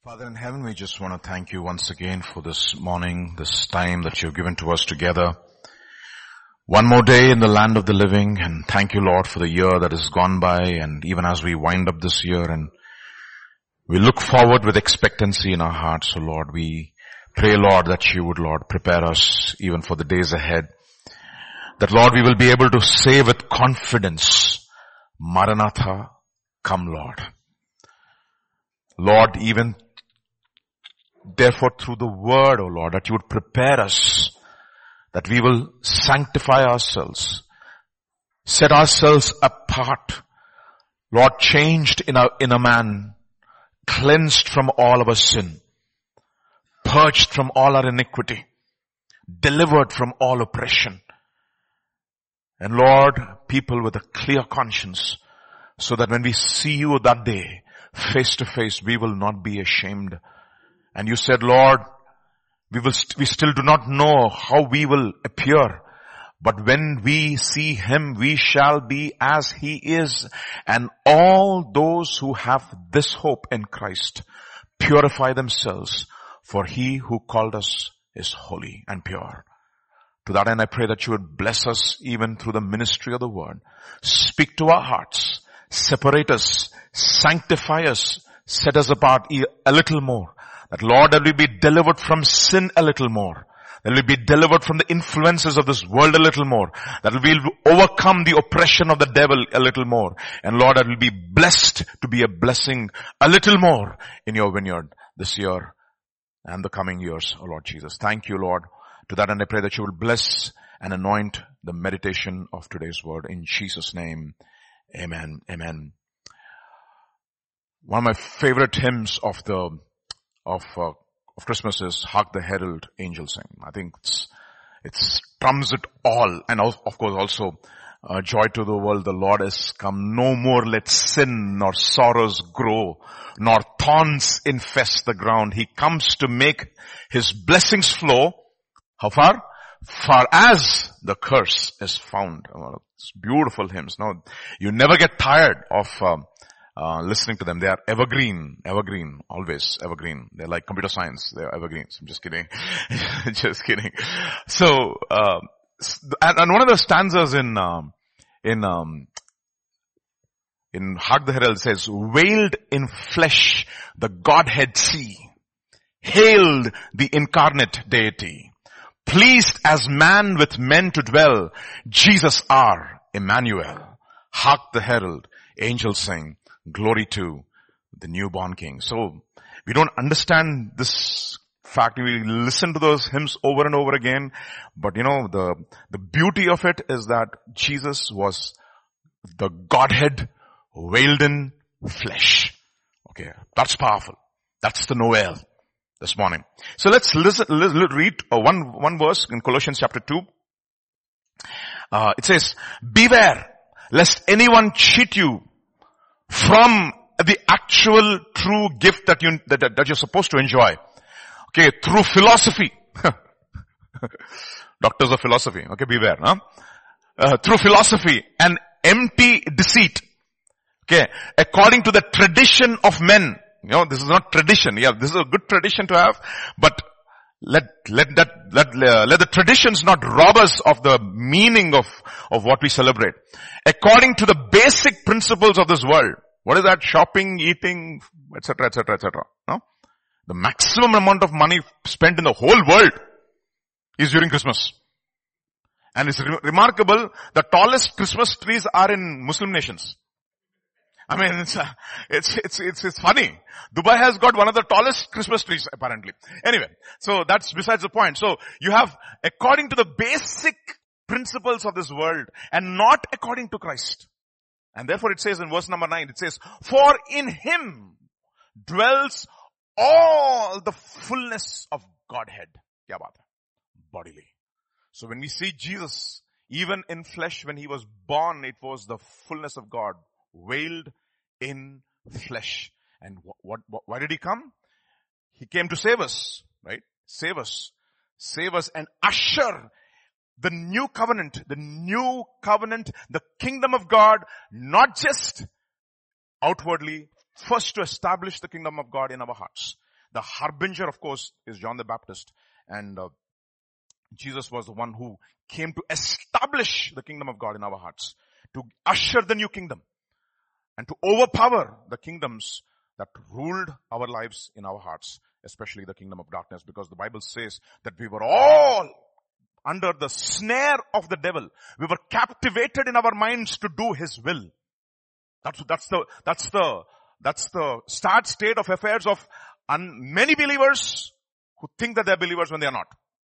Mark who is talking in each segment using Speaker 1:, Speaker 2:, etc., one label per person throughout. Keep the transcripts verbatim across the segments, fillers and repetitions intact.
Speaker 1: Father in heaven, we just want to thank you once again for this morning, this time that you've given to us together. One more day in the land of the living, and thank you, Lord, for the year that has gone by, and even as we wind up this year and we look forward with expectancy in our hearts, so Lord, we pray, Lord, that you would, Lord, prepare us even for the days ahead. That, Lord, we will be able to say with confidence, Maranatha, come, Lord. Lord, even therefore through the word, O Lord, that you would prepare us, that we will sanctify ourselves, set ourselves apart, Lord, changed in our inner man, cleansed from all our sin, purged from all our iniquity, delivered from all oppression. And Lord, people with a clear conscience, so that when we see you that day, face to face, we will not be ashamed. And you said, Lord, we will, st- we still do not know how we will appear, but when we see him, we shall be as he is. And all those who have this hope in Christ purify themselves, for he who called us is holy and pure. To that end, I pray that you would bless us even through the ministry of the word. Speak to our hearts, separate us, sanctify us, set us apart a little more. That, Lord, that we be delivered from sin a little more. That we be delivered from the influences of this world a little more. That we will overcome the oppression of the devil a little more. And Lord, that will be blessed to be a blessing a little more in your vineyard this year and the coming years, oh Lord Jesus. Thank you, Lord. To that end, I pray that you will bless and anoint the meditation of today's word. In Jesus' name, amen, amen. One of my favorite hymns of the of uh, of Christmas is "Hark the Herald Angels Sing." I think it's it trumps it all, and of course also uh, "Joy to the World, the Lord is come. No more let sin nor sorrows grow, nor thorns infest the ground. He comes to make his blessings flow. How far? Far as the curse is found." Well, it's beautiful hymns. No, you never get tired of um, Uh, listening to them. They are evergreen, evergreen, always evergreen. They're like computer science. They're evergreens. I'm just kidding. Just kidding. So, uh, and, and one of the stanzas in, um, in, um, in Hark the Herald says, "Veiled in flesh, the Godhead see, hailed the incarnate deity, pleased as man with men to dwell, Jesus our Emmanuel. Hark the herald, angels sing, glory to the newborn King." So we don't understand this fact. We listen to those hymns over and over again. But you know, the, the beauty of it is that Jesus was the Godhead veiled in flesh. Okay. That's powerful. That's the Noel this morning. So let's listen, let's read one, one verse in Colossians chapter two. Uh, it says, "Beware lest anyone cheat you from the actual true gift that you, that, that you're supposed to enjoy. Okay, through philosophy." Doctors of philosophy. Okay, beware, huh? Uh, through philosophy and empty deceit. Okay, according to the tradition of men. You know, this is not tradition. Yeah, this is a good tradition to have, but let, let that, let, uh, let the traditions not rob us of the meaning of, of what we celebrate. According to the basic principles of this world. What is that? Shopping, eating, et cetera, et cetera, et cetera. No? The maximum amount of money spent in the whole world is during Christmas. And it's re- remarkable, the tallest Christmas trees are in Muslim nations. I mean, it's, uh, it's, it's, it's, it's funny. Dubai has got one of the tallest Christmas trees, apparently. Anyway, so that's besides the point. So you have, according to the basic principles of this world, and not according to Christ. And therefore it says in verse number nine, it says, "For in him dwells all the fullness of Godhead." Kya baat hai? Bodily. So when we see Jesus, even in flesh, when he was born, it was the fullness of God, veiled in flesh. And what, what, why did he come? He came to save us, right? Save us. Save us and usher the new covenant, the new covenant, the kingdom of God, not just outwardly, first to establish the kingdom of God in our hearts. The harbinger, of course, is John the Baptist. And uh, Jesus was the one who came to establish the kingdom of God in our hearts, to usher the new kingdom, and to overpower the kingdoms that ruled our lives in our hearts, especially the kingdom of darkness, because the Bible says that we were all under the snare of the devil. We were captivated in our minds to do his will. That's, that's the, that's the, that's the start state of affairs of un, many believers who think that they're believers when they are not.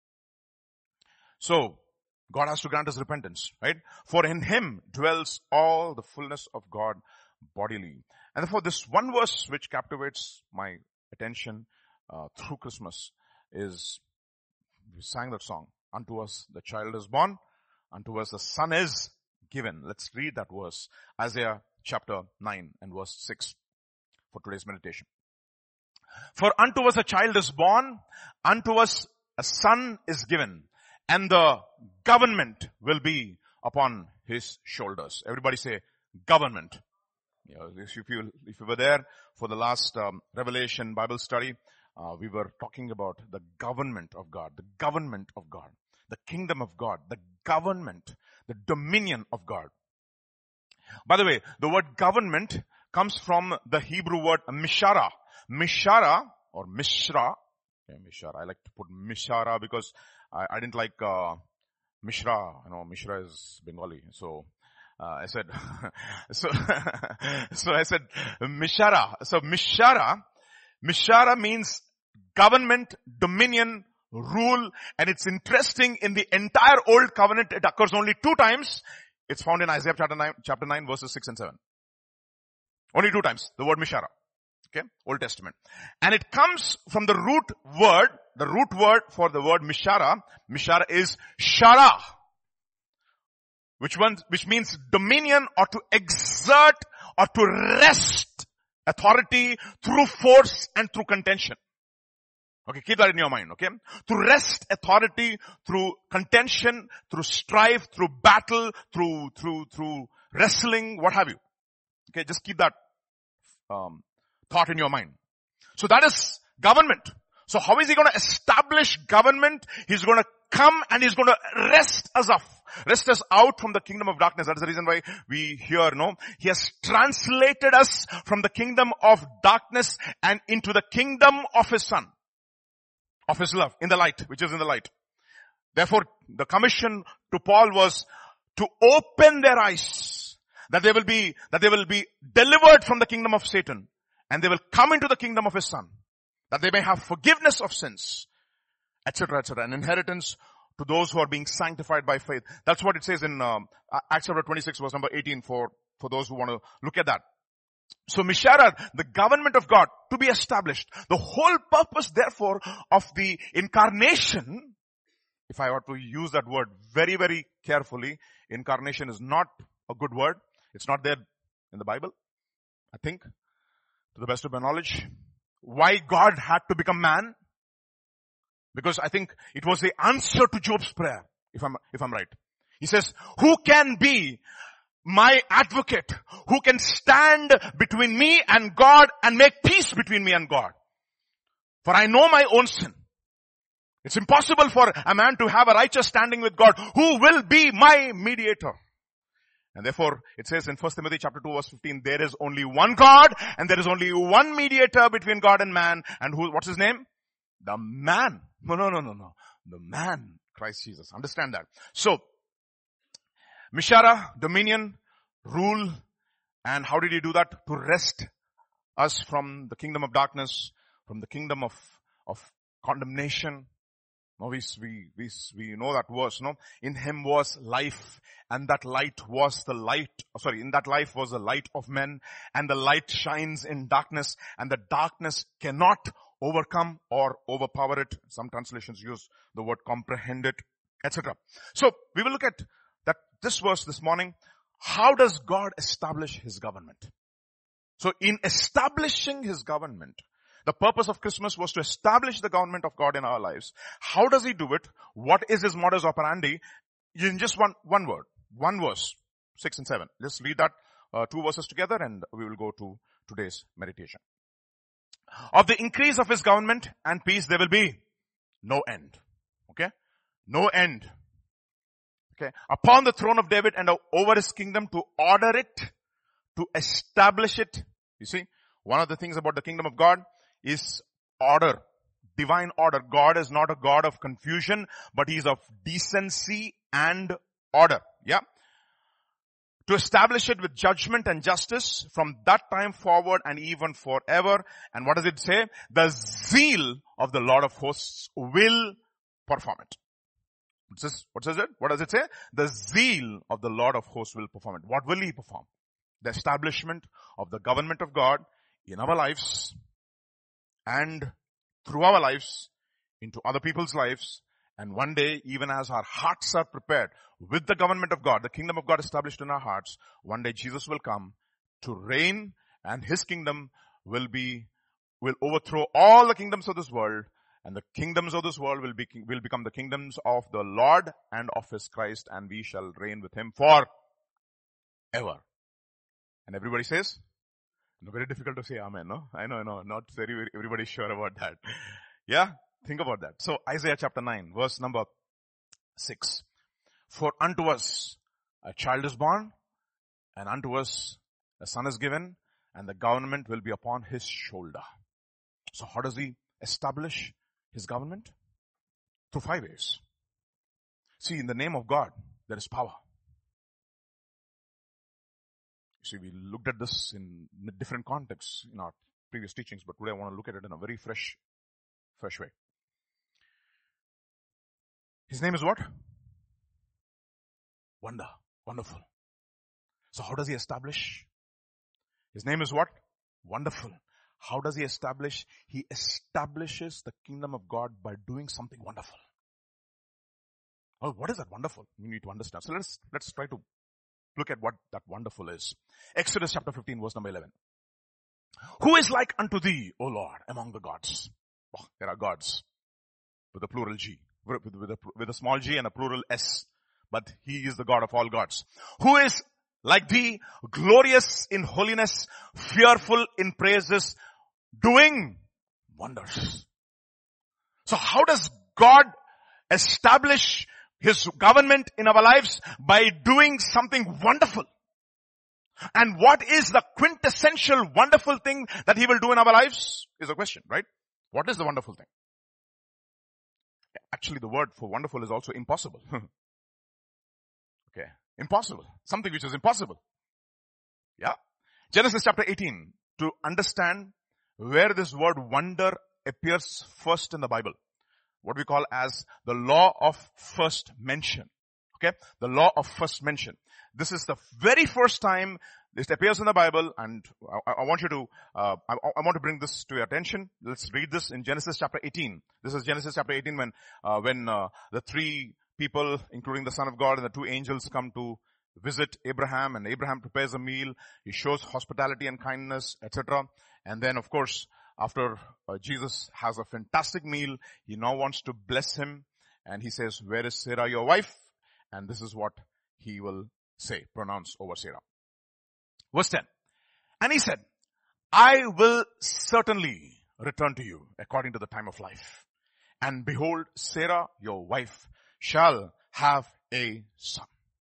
Speaker 1: So, God has to grant us repentance, right? For in him dwells all the fullness of God bodily. And therefore this one verse which captivates my attention uh, through Christmas is, we sang that song, unto us the child is born, unto us the son is given. Let's read that verse, Isaiah chapter nine and verse six for today's meditation. For unto us a child is born, unto us a son is given, and the government will be upon his shoulders. Everybody say government. You know, if you, if you were there for the last um, Revelation Bible study, uh, we were talking about the government of God, the government of God, the kingdom of God, the government, the dominion of God. By the way, the word government comes from the Hebrew word mishara. Mishara or mishra. Okay, mishara. I like to put mishara because I, I didn't like uh, mishra. You know, mishra is Bengali. So uh, I said, so so I said mishara. So mishara, mishara means government, dominion, rule, and it's interesting, in the entire Old Covenant it occurs only two times. It's found in Isaiah chapter nine, chapter nine verses six and seven. Only two times, the word mishara. Okay, Old Testament. And it comes from the root word, the root word for the word mishara, mishara is shara, which one, which means dominion, or to exert or to wrest authority through force and through contention. Okay, keep that in your mind, okay? To wrest authority through contention, through strife, through battle, through, through, through wrestling, what have you. Okay, just keep that, um, thought in your mind. So that is government. So how is he going to establish government? He's going to come and he's going to wrest us off, wrest us out from the kingdom of darkness. That is the reason why we hear, no? He has translated us from the kingdom of darkness and into the kingdom of his son, of his love, in the light, which is in the light. Therefore, the commission to Paul was to open their eyes, that they will be, that they will be delivered from the kingdom of Satan, and they will come into the kingdom of his son, that they may have forgiveness of sins, et cetera, et cetera, an inheritance to those who are being sanctified by faith. That's what it says in um, Acts chapter twenty-six, verse number eighteen, for, for those who want to look at that. So Mishara, the government of God, to be established. The whole purpose, therefore, of the incarnation, if I were to use that word very, very carefully, incarnation is not a good word. It's not there in the Bible, I think, to the best of my knowledge. Why God had to become man? Because I think it was the answer to Job's prayer, if I'm, if I'm right. He says, who can be my advocate? Who can stand between me and God and make peace between me and God? For I know my own sin. It's impossible for a man to have a righteous standing with God. Who will be my mediator? And therefore, it says in First Timothy chapter two verse fifteen, there is only one God and there is only one mediator between God and man. And who, what's his name? The man. No, no, no, no, no. The man, Christ Jesus. Understand that. So, Mishara, dominion, rule, and how did he do that? To wrest us from the kingdom of darkness, from the kingdom of, of condemnation. No, we, we, we, we know that verse, no? In him was life, and that light was the light, sorry, in that life was the light of men, and the light shines in darkness, and the darkness cannot overcome or overpower it. Some translations use the word comprehend it, et cetera. So, we will look at that, this verse this morning. How does God establish his government? So, in establishing his government, the purpose of Christmas was to establish the government of God in our lives. How does he do it? What is his modus operandi? In just one, one word, one verse, six and seven. Let's read that, uh, two verses together and we will go to today's meditation. Of the increase of his government and peace there will be no end. Okay? No end. Okay? Upon the throne of David and over his kingdom, to order it, to establish it. You see, one of the things about the kingdom of God is order. Divine order. God is not a God of confusion, but he is of decency and order. Yeah? To establish it with judgment and justice from that time forward and even forever. And what does it say? The zeal of the Lord of hosts will perform it. What says, what says it? What does it say? The zeal of the Lord of hosts will perform it. What will he perform? The establishment of the government of God in our lives and through our lives into other people's lives. And one day, even as our hearts are prepared with the government of God, the kingdom of God established in our hearts, one day Jesus will come to reign and his kingdom will be, will overthrow all the kingdoms of this world, and the kingdoms of this world will be, will become the kingdoms of the Lord and of his Christ, and we shall reign with him forever. And everybody says, no, very difficult to say amen, no? I know, I know, not very, very everybody's sure about that. Yeah? Think about that. So Isaiah chapter nine, verse number six. For unto us a child is born, and unto us a son is given, and the government will be upon his shoulder. So how does he establish his government? Through five ways. See, in the name of God, there is power. See, we looked at this in different contexts in our previous teachings, but today I want to look at it in a very fresh, fresh way. His name is what? Wonder. Wonderful. So how does he establish? His name is what? Wonderful. How does he establish? He establishes the kingdom of God by doing something wonderful. Oh, what is that wonderful? We need to understand. So let's, let's try to look at what that wonderful is. Exodus chapter fifteen, verse number eleven. Who is like unto thee, O Lord, among the gods? Oh, there are gods with a plural G, with, with, a, with a small g and a plural S. But he is the God of all gods. Who is like thee, glorious in holiness, fearful in praises, doing wonders. So how does God establish his government in our lives? By doing something wonderful. And what is the quintessential wonderful thing that he will do in our lives? Is the question, right? What is the wonderful thing? Actually, the word for wonderful is also impossible. Okay. Impossible. Something which is impossible. Yeah. Genesis chapter eighteen. To understand where this word wonder appears first in the Bible. What we call as the law of first mention. Okay. The law of first mention. This is the very first time this appears in the Bible, and I, I want you to, uh, I, I want to bring this to your attention. Let's read this in Genesis chapter eighteen. This is Genesis chapter eighteen when, uh, when, uh, the three people, including the Son of God and the two angels, come to visit Abraham, and Abraham prepares a meal. He shows hospitality and kindness, et cetera. And then, of course, after uh, Jesus has a fantastic meal, he now wants to bless him, and he says, "Where is Sarah, your wife?" And this is what he will say, pronounce over Sarah. Verse ten. And he said, "I will certainly return to you according to the time of life. And behold, Sarah, your wife, shall have a son."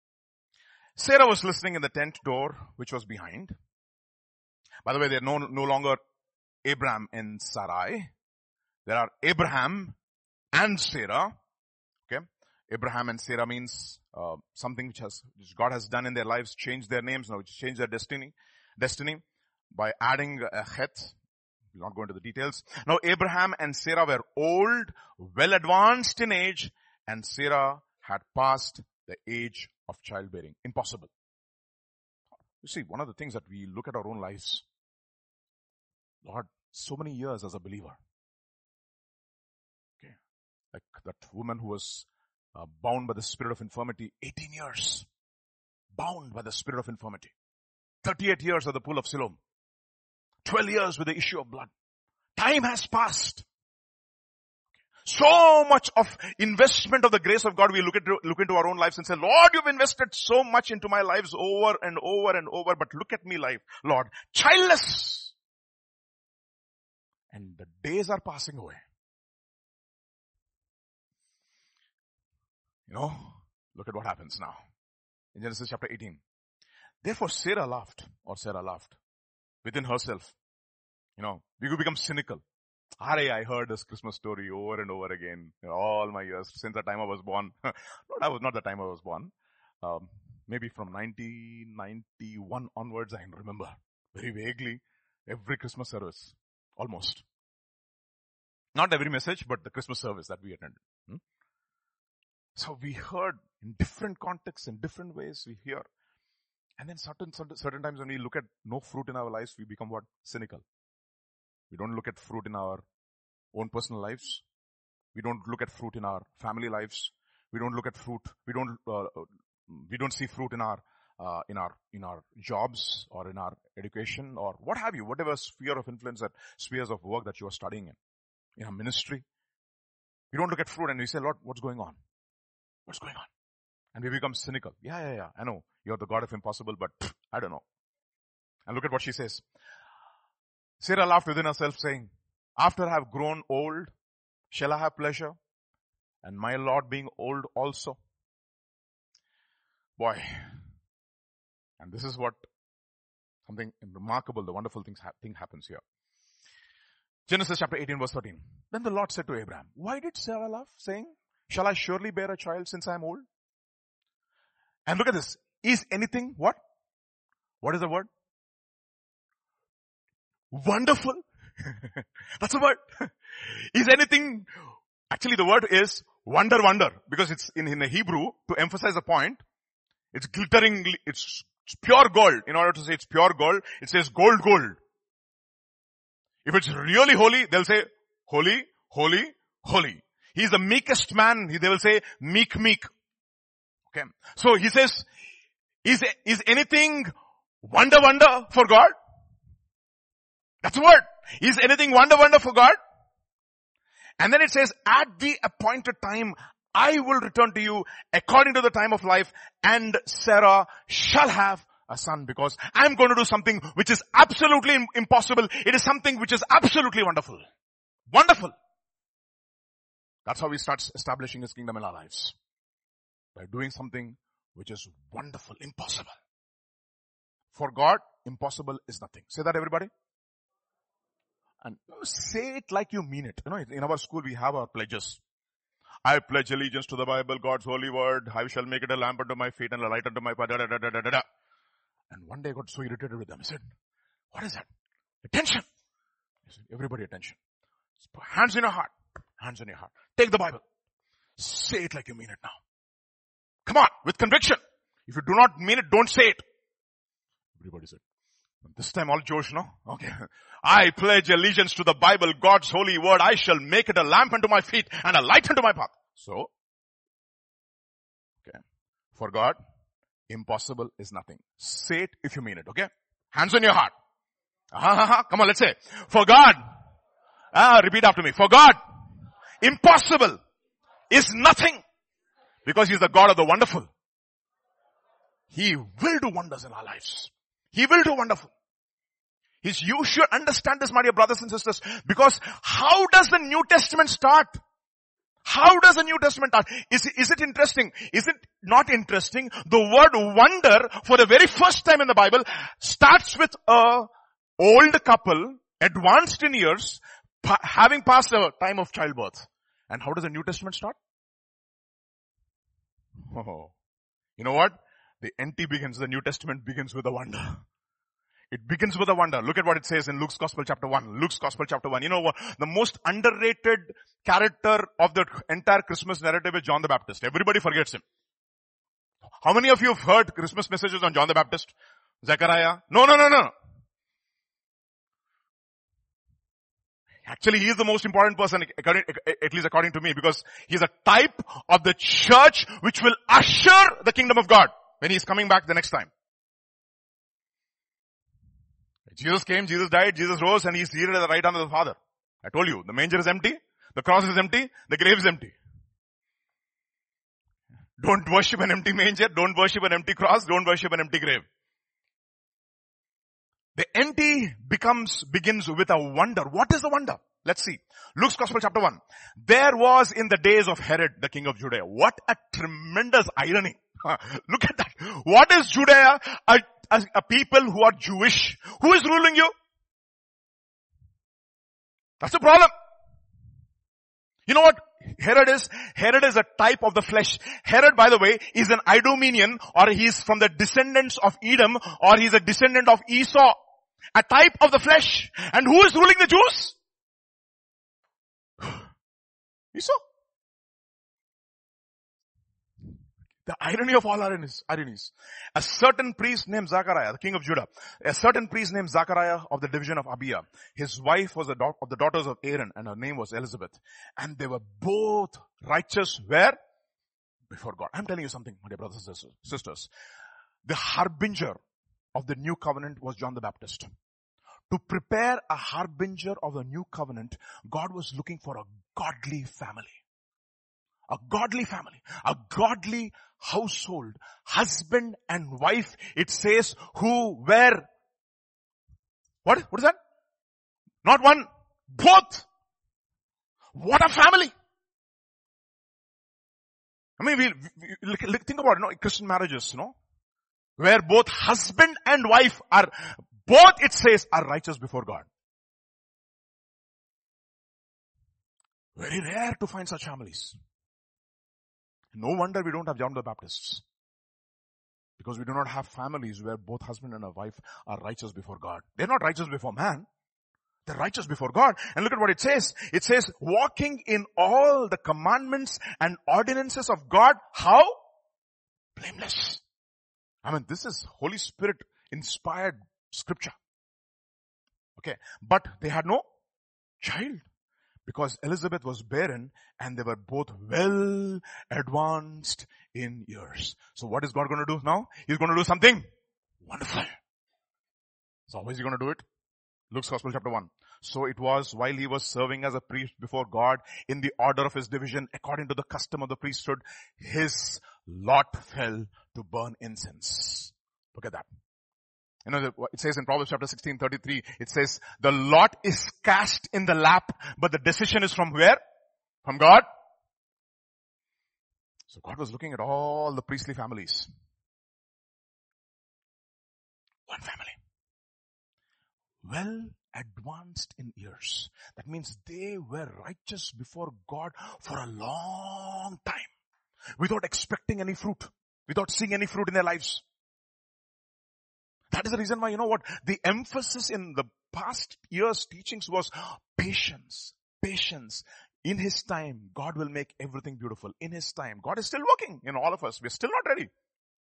Speaker 1: Sarah was listening in the tent door, which was behind. By the way, they are no, no longer Abraham and Sarai. There are Abraham and Sarah. Okay. Abraham and Sarah means uh, something which has, which God has done in their lives, changed their names, now changed their destiny, destiny by adding a het. We'll not go into the details. Now Abraham and Sarah were old, well advanced in age, and Sarah had passed the age of childbearing. Impossible. You see, one of the things that we look at our own lives, Lord, so many years as a believer. Okay. Like that woman who was uh, bound by the spirit of infirmity, eighteen years. Bound by the spirit of infirmity. thirty-eight years at the pool of Siloam. twelve years with the issue of blood. Time has passed. So much of investment of the grace of God, we look at look into our own lives and say, "Lord, you've invested so much into my lives over and over and over, but look at me life, Lord, childless." And the days are passing away. You know, look at what happens now. In Genesis chapter eighteen. Therefore Sarah laughed, or Sarah laughed within herself. You know, we could become cynical. Hare, I heard this Christmas story over and over again, you know, all my years, since the time I was born. No, that was not the time I was born. Um, maybe from nineteen ninety-one onwards, I can remember very vaguely every Christmas service, almost. Not every message, but the Christmas service that we attended. Hmm? So we heard in different contexts, in different ways, we hear. And then certain, certain, certain times when we look at no fruit in our lives, we become what? Cynical. We don't look at fruit in our own personal lives. We don't look at fruit in our family lives. We don't look at fruit. We don't, uh, we don't see fruit in our, uh, in our, in our jobs or in our education or what have you, whatever sphere of influence that spheres of work that you are studying in, in our ministry. We don't look at fruit and we say, Lord, what's going on? What's going on? And we become cynical. Yeah, yeah, yeah. I know you're the God of impossible, but pff, I don't know. And look at what she says. Sarah laughed within herself saying, after I have grown old, shall I have pleasure? And my Lord being old also. Boy. And this is what something remarkable, the wonderful things ha- thing happens here. Genesis chapter eighteen verse thirteen. Then the Lord said to Abraham, why did Sarah laugh, saying, shall I surely bear a child since I am old? And look at this. Is anything what? What is the word? Wonderful. That's a word. Is anything, actually the word is wonder, wonder, because it's in, in the Hebrew, to emphasize the point, it's glittering, it's, it's pure gold. In order to say it's pure gold, it says gold, gold. If it's really holy, they'll say holy, holy, holy. He's the meekest man. They will say meek, meek. Okay. So he says, is, is anything wonder, wonder for God? That's the word. Is anything wonder, wonder for God? And then it says, at the appointed time, I will return to you according to the time of life, and Sarah shall have a son, because I'm going to do something which is absolutely impossible. It is something which is absolutely wonderful. Wonderful. That's how we start establishing His kingdom in our lives. By doing something which is wonderful, impossible. For God, impossible is nothing. Say that, everybody. And say it like you mean it. You know, in our school we have our pledges. I pledge allegiance to the Bible, God's holy word. I shall make it a lamp unto my feet and a light unto my path. Da, da, da, da, da, da. And one day I got so irritated with them. I said, what is that? Attention. I said, everybody attention. Hands in your heart. Hands in your heart. Take the Bible. Say it like you mean it now. Come on, with conviction. If you do not mean it, don't say it. Everybody said. This time all Josh, no? Okay. I pledge allegiance to the Bible, God's holy word. I shall make it a lamp unto my feet and a light unto my path. So, okay. For God, impossible is nothing. Say it if you mean it, okay? Hands on your heart. Ah, come on, let's say. For God, ah, repeat after me. For God, impossible is nothing. Because He's the God of the wonderful. He will do wonders in our lives. He will do wonderful. He's, you should understand this, my dear brothers and sisters, because how does the New Testament start? How does the New Testament start? Is, is it interesting? Is it not interesting? The word wonder, for the very first time in the Bible, starts with a old couple, advanced in years, pa- having passed a time of childbirth. And how does the New Testament start? Oh, you know what? The N T begins, the New Testament begins with a wonder. It begins with a wonder. Look at what it says in Luke's Gospel chapter one. Luke's Gospel chapter one. You know what? The most underrated character of the entire Christmas narrative is John the Baptist. Everybody forgets him. How many of you have heard Christmas messages on John the Baptist? Zechariah? No, no, no, no. Actually, he is the most important person, at least according to me, because he is a type of the church which will usher the kingdom of God when he is coming back the next time. Jesus came, Jesus died, Jesus rose, and he is seated at the right hand of the Father. I told you, the manger is empty, the cross is empty, the grave is empty. Don't worship an empty manger, don't worship an empty cross, don't worship an empty grave. The empty becomes, begins with a wonder. What is the wonder? Let's see. Luke's Gospel chapter one. There was in the days of Herod, the king of Judea. What a tremendous irony. Look at that. What is Judea? A, a, a people who are Jewish. Who is ruling you? That's the problem. You know what Herod is? Herod is a type of the flesh. Herod, by the way, is an Idumean, or he's from the descendants of Edom, or he's a descendant of Esau. A type of the flesh. And who is ruling the Jews? Esau. The irony of all ironies, ironies. A certain priest named Zachariah, the king of Judah, a certain priest named Zachariah of the division of Abia. His wife was a da- of the daughters of Aaron, and her name was Elizabeth. And they were both righteous where? Before God. I'm telling you something, my dear brothers and sisters. The harbinger of the new covenant was John the Baptist. To prepare a harbinger of the new covenant, God was looking for a godly family. A godly family. A godly household. Husband and wife, it says, who were, what? What is that? Not one, both. What a family. I mean, we, we, we think about it, you know, Christian marriages, you know, where both husband and wife are, both it says, are righteous before God. Very rare to find such families. No wonder we don't have John the Baptists. Because we do not have families where both husband and a wife are righteous before God. They're not righteous before man. They're righteous before God. And look at what it says. It says, walking in all the commandments and ordinances of God. How? Blameless. I mean, this is Holy Spirit inspired scripture. Okay. But they had no child. Because Elizabeth was barren and they were both well advanced in years. So what is God going to do now? He's going to do something wonderful. So how is he going to do it? Luke's Gospel chapter one. So it was while he was serving as a priest before God in the order of his division, according to the custom of the priesthood, his lot fell to burn incense. Look at that. You know, it says in Proverbs chapter sixteen, thirty-three, it says, the lot is cast in the lap, but the decision is from where? From God. So God was looking at all the priestly families. One family. Well advanced in years. That means they were righteous before God for a long time. Without expecting any fruit. Without seeing any fruit in their lives. That is the reason why, you know what, the emphasis in the past years' teachings was patience, patience. In His time, God will make everything beautiful. In His time, God is still working in all of us. We're still not ready.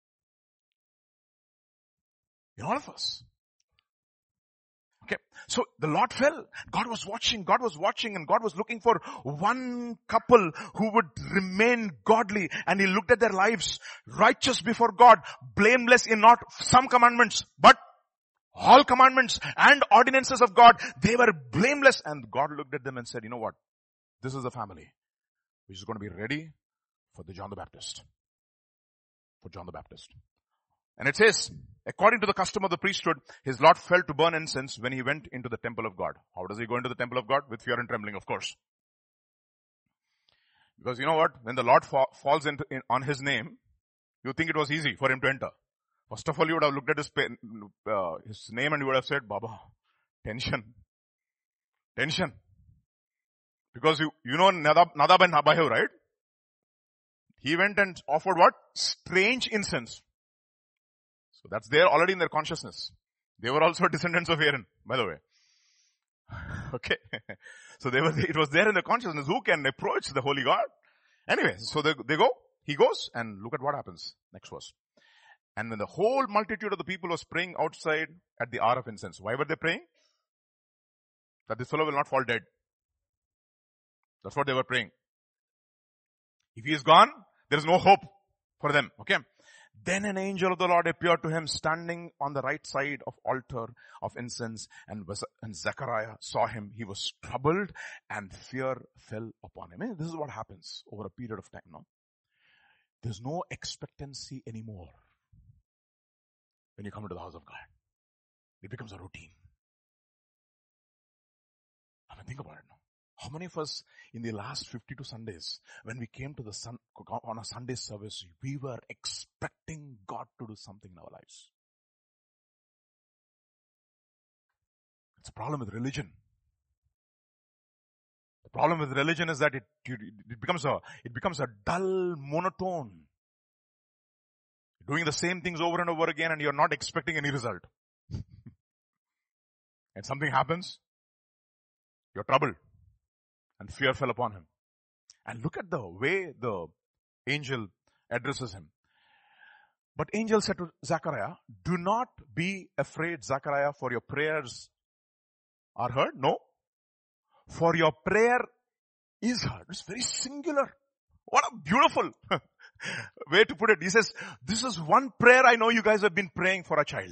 Speaker 1: In all of us. Okay. So the lot fell. God was watching, God was watching and God was looking for one couple who would remain godly, and He looked at their lives, righteous before God, blameless in not some commandments, but all commandments and ordinances of God. They were blameless, and God looked at them and said, you know what? This is a family which is going to be ready for the John the Baptist. For John the Baptist. And it says, according to the custom of the priesthood, his lot fell to burn incense when he went into the temple of God. How does he go into the temple of God? With fear and trembling, of course. Because you know what? When the Lord fa- falls into, in, on his name, you think it was easy for him to enter. First of all, you would have looked at his, pen, uh, his name and you would have said, Baba, tension. Tension. Because you, you know Nadab, Nadab and Abihu, right? He went and offered what? Strange incense. So that's there already in their consciousness. They were also descendants of Aaron, by the way. Okay. So they were, it was there in their consciousness. Who can approach the holy God? Anyway, so they, they go, he goes, and look at what happens. Next verse. And when the whole multitude of the people was praying outside at the hour of incense. Why were they praying? That this fellow will not fall dead. That's what they were praying. If he is gone, there is no hope for them. Okay. Then an angel of the Lord appeared to him standing on the right side of altar of incense, and, and Zechariah saw him. He was troubled and fear fell upon him. This is what happens over a period of time now. There's no expectancy anymore when you come into the house of God. It becomes a routine. I mean, think about it now. How many of us in the last fifty-two Sundays, when we came to the sun, on a Sunday service, we were expecting God to do something in our lives? It's a problem with religion. The problem with religion is that it, it becomes a, it becomes a dull monotone. Doing the same things over and over again and you're not expecting any result. And something happens, you're troubled. And fear fell upon him. And look at the way the angel addresses him. But angel said to Zechariah, do not be afraid, Zechariah, for your prayers are heard. No. For your prayer is heard. It's very singular. What a beautiful way to put it. He says, this is one prayer I know you guys have been praying for a child.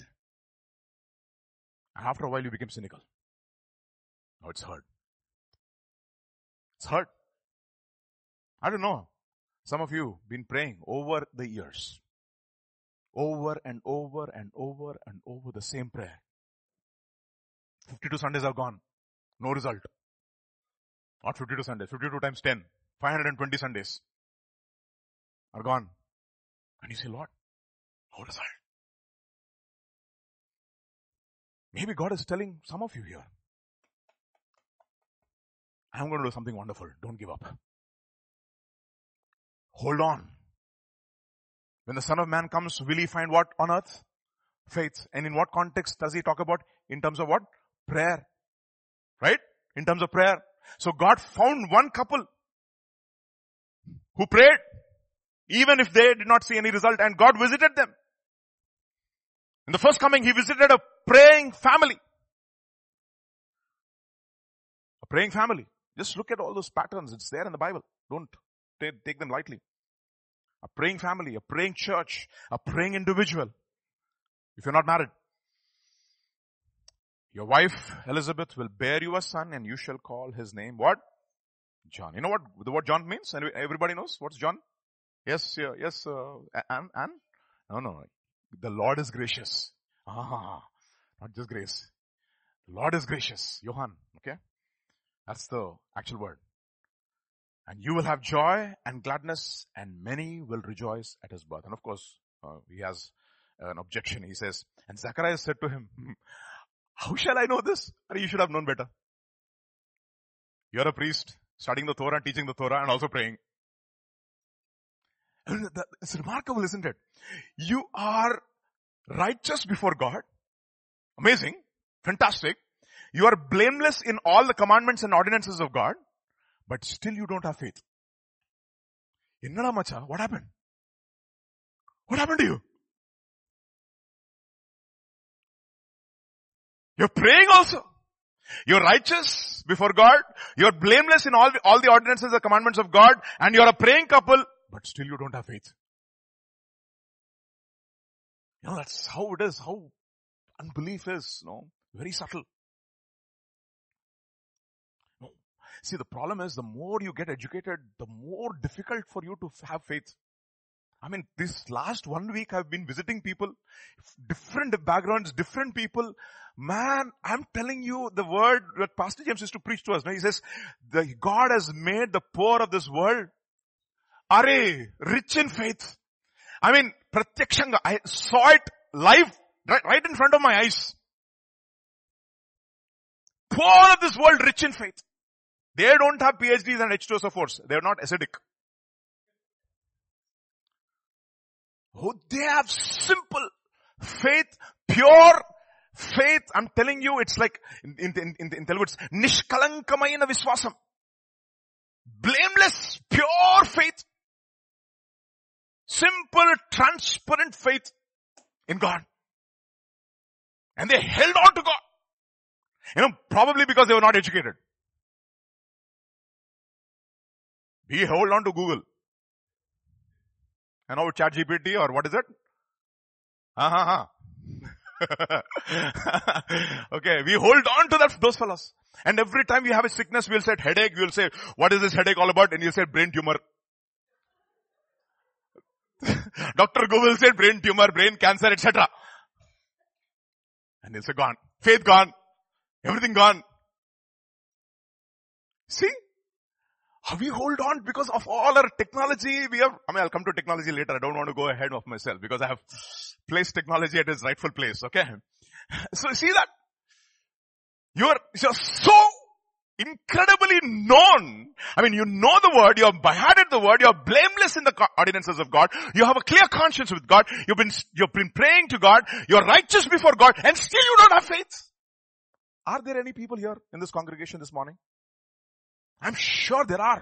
Speaker 1: And after a while you became cynical. Now it's heard. It's heard. I don't know. Some of you been praying over the years. Over and over and over and over the same prayer. fifty-two Sundays are gone. No result. Not fifty-two Sundays. fifty-two times ten. five hundred twenty Sundays are gone. And you say, Lord, no result. Maybe God is telling some of you here, I'm going to do something wonderful. Don't give up. Hold on. When the Son of Man comes, will he find what on earth? Faith. And in what context does he talk about? In terms of what? Prayer. Right? In terms of prayer. So God found one couple who prayed, even if they did not see any result, and God visited them. In the first coming, he visited a praying family. A praying family. Just look at all those patterns. It's there in the Bible. Don't take, take them lightly. A praying family, a praying church, a praying individual. If you're not married, your wife, Elizabeth, will bear you a son and you shall call his name what? John. You know what the word John means? Everybody knows what's John? Yes, yeah, yes, uh, Anne, Anne? No, no. The Lord is gracious. Ah, not just grace. The Lord is gracious. Johann, okay? That's the actual word. And you will have joy and gladness and many will rejoice at his birth. And of course, uh, he has an objection. He says, and Zechariah said to him, how shall I know this? And you should have known better. You're a priest, studying the Torah, teaching the Torah, and also praying. And it's remarkable, isn't it? You are righteous before God. Amazing. Fantastic. You are blameless in all the commandments and ordinances of God. But still you don't have faith. Innada macha, what happened? What happened to you? You're praying also. You're righteous before God. You're blameless in all the, all the ordinances and commandments of God. And you're a praying couple. But still you don't have faith. You know, that's how it is. How unbelief is. You know, very subtle. No. See, the problem is the more you get educated, the more difficult for you to have faith. I mean, this last one week I've been visiting people, different backgrounds, different people. Man, I'm telling you the word that Pastor James used to preach to us. He says, the God has made the poor of this world, are rich in faith. I mean, pratyakshanga, I saw it live, right, right in front of my eyes. Poor of this world, rich in faith. They don't have P H Ds and H two S O fours. They're not acidic. Oh, they have simple faith, pure faith. I'm telling you, it's like, in, in, in, in, in Telugu, it's nishkalankamayana viswasam. Blameless, pure faith. Simple, transparent faith in God. And they held on to God. You know, probably because they were not educated. We hold on to Google. And now ChatGPT or what is it? Ha ha ha. Okay, we hold on to that, those fellows. And every time we have a sickness, we'll say headache. We'll say, what is this headache all about? And you say brain tumor. Doctor Google said brain tumor, brain cancer, et cetera. And they'll say, gone. Faith gone. Everything gone. See? How we hold on because of all our technology we have. I mean, I'll come to technology later. I don't want to go ahead of myself because I have placed technology at its rightful place. Okay. So see that? You're, you're so incredibly known. I mean, you know the word, you have by-hearted the word, you are blameless in the ordinances of God, you have a clear conscience with God, you've been, you've been praying to God, you're righteous before God, and still you don't have faith. Are there any people here in this congregation this morning? I'm sure there are.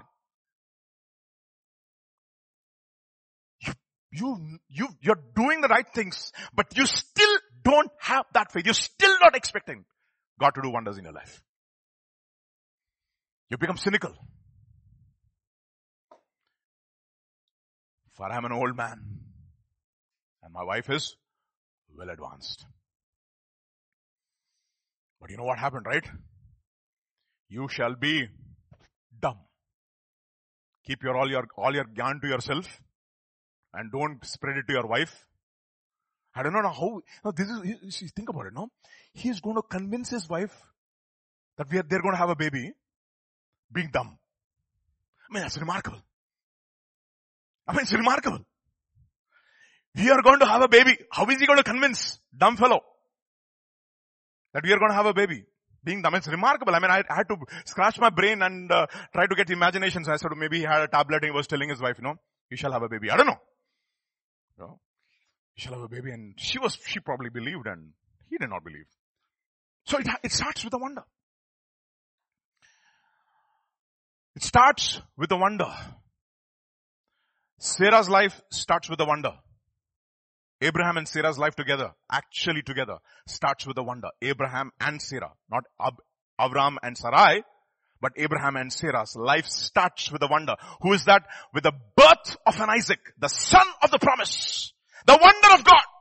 Speaker 1: You, you, you, you're doing the right things, but you still don't have that faith. You're still not expecting God to do wonders in your life. You become cynical. For I am an old man and my wife is well advanced. But you know what happened, right? You shall be dumb. Keep your all your all your yarn to yourself and don't spread it to your wife. I don't know how. No, this is. Think about it. No, he's going to convince his wife that we are, they're going to have a baby. Being dumb. I mean, that's remarkable. I mean, it's remarkable. We are going to have a baby. How is he going to convince dumb fellow that we are going to have a baby? Being dumb. It's remarkable. I mean, I, I had to scratch my brain and uh, try to get imagination. So I said, maybe he had a tablet and he was telling his wife, you know, you shall have a baby. I don't know. You know, you shall have a baby. And she was, she probably believed and he did not believe. So it, it starts with a wonder. It starts with a wonder. Sarah's life starts with a wonder. Abraham and Sarah's life together, actually together, starts with a wonder. Abraham and Sarah, not Ab- Avram and Sarai, but Abraham and Sarah's life starts with a wonder. Who is that? With the birth of an Isaac, the son of the promise, the wonder of God.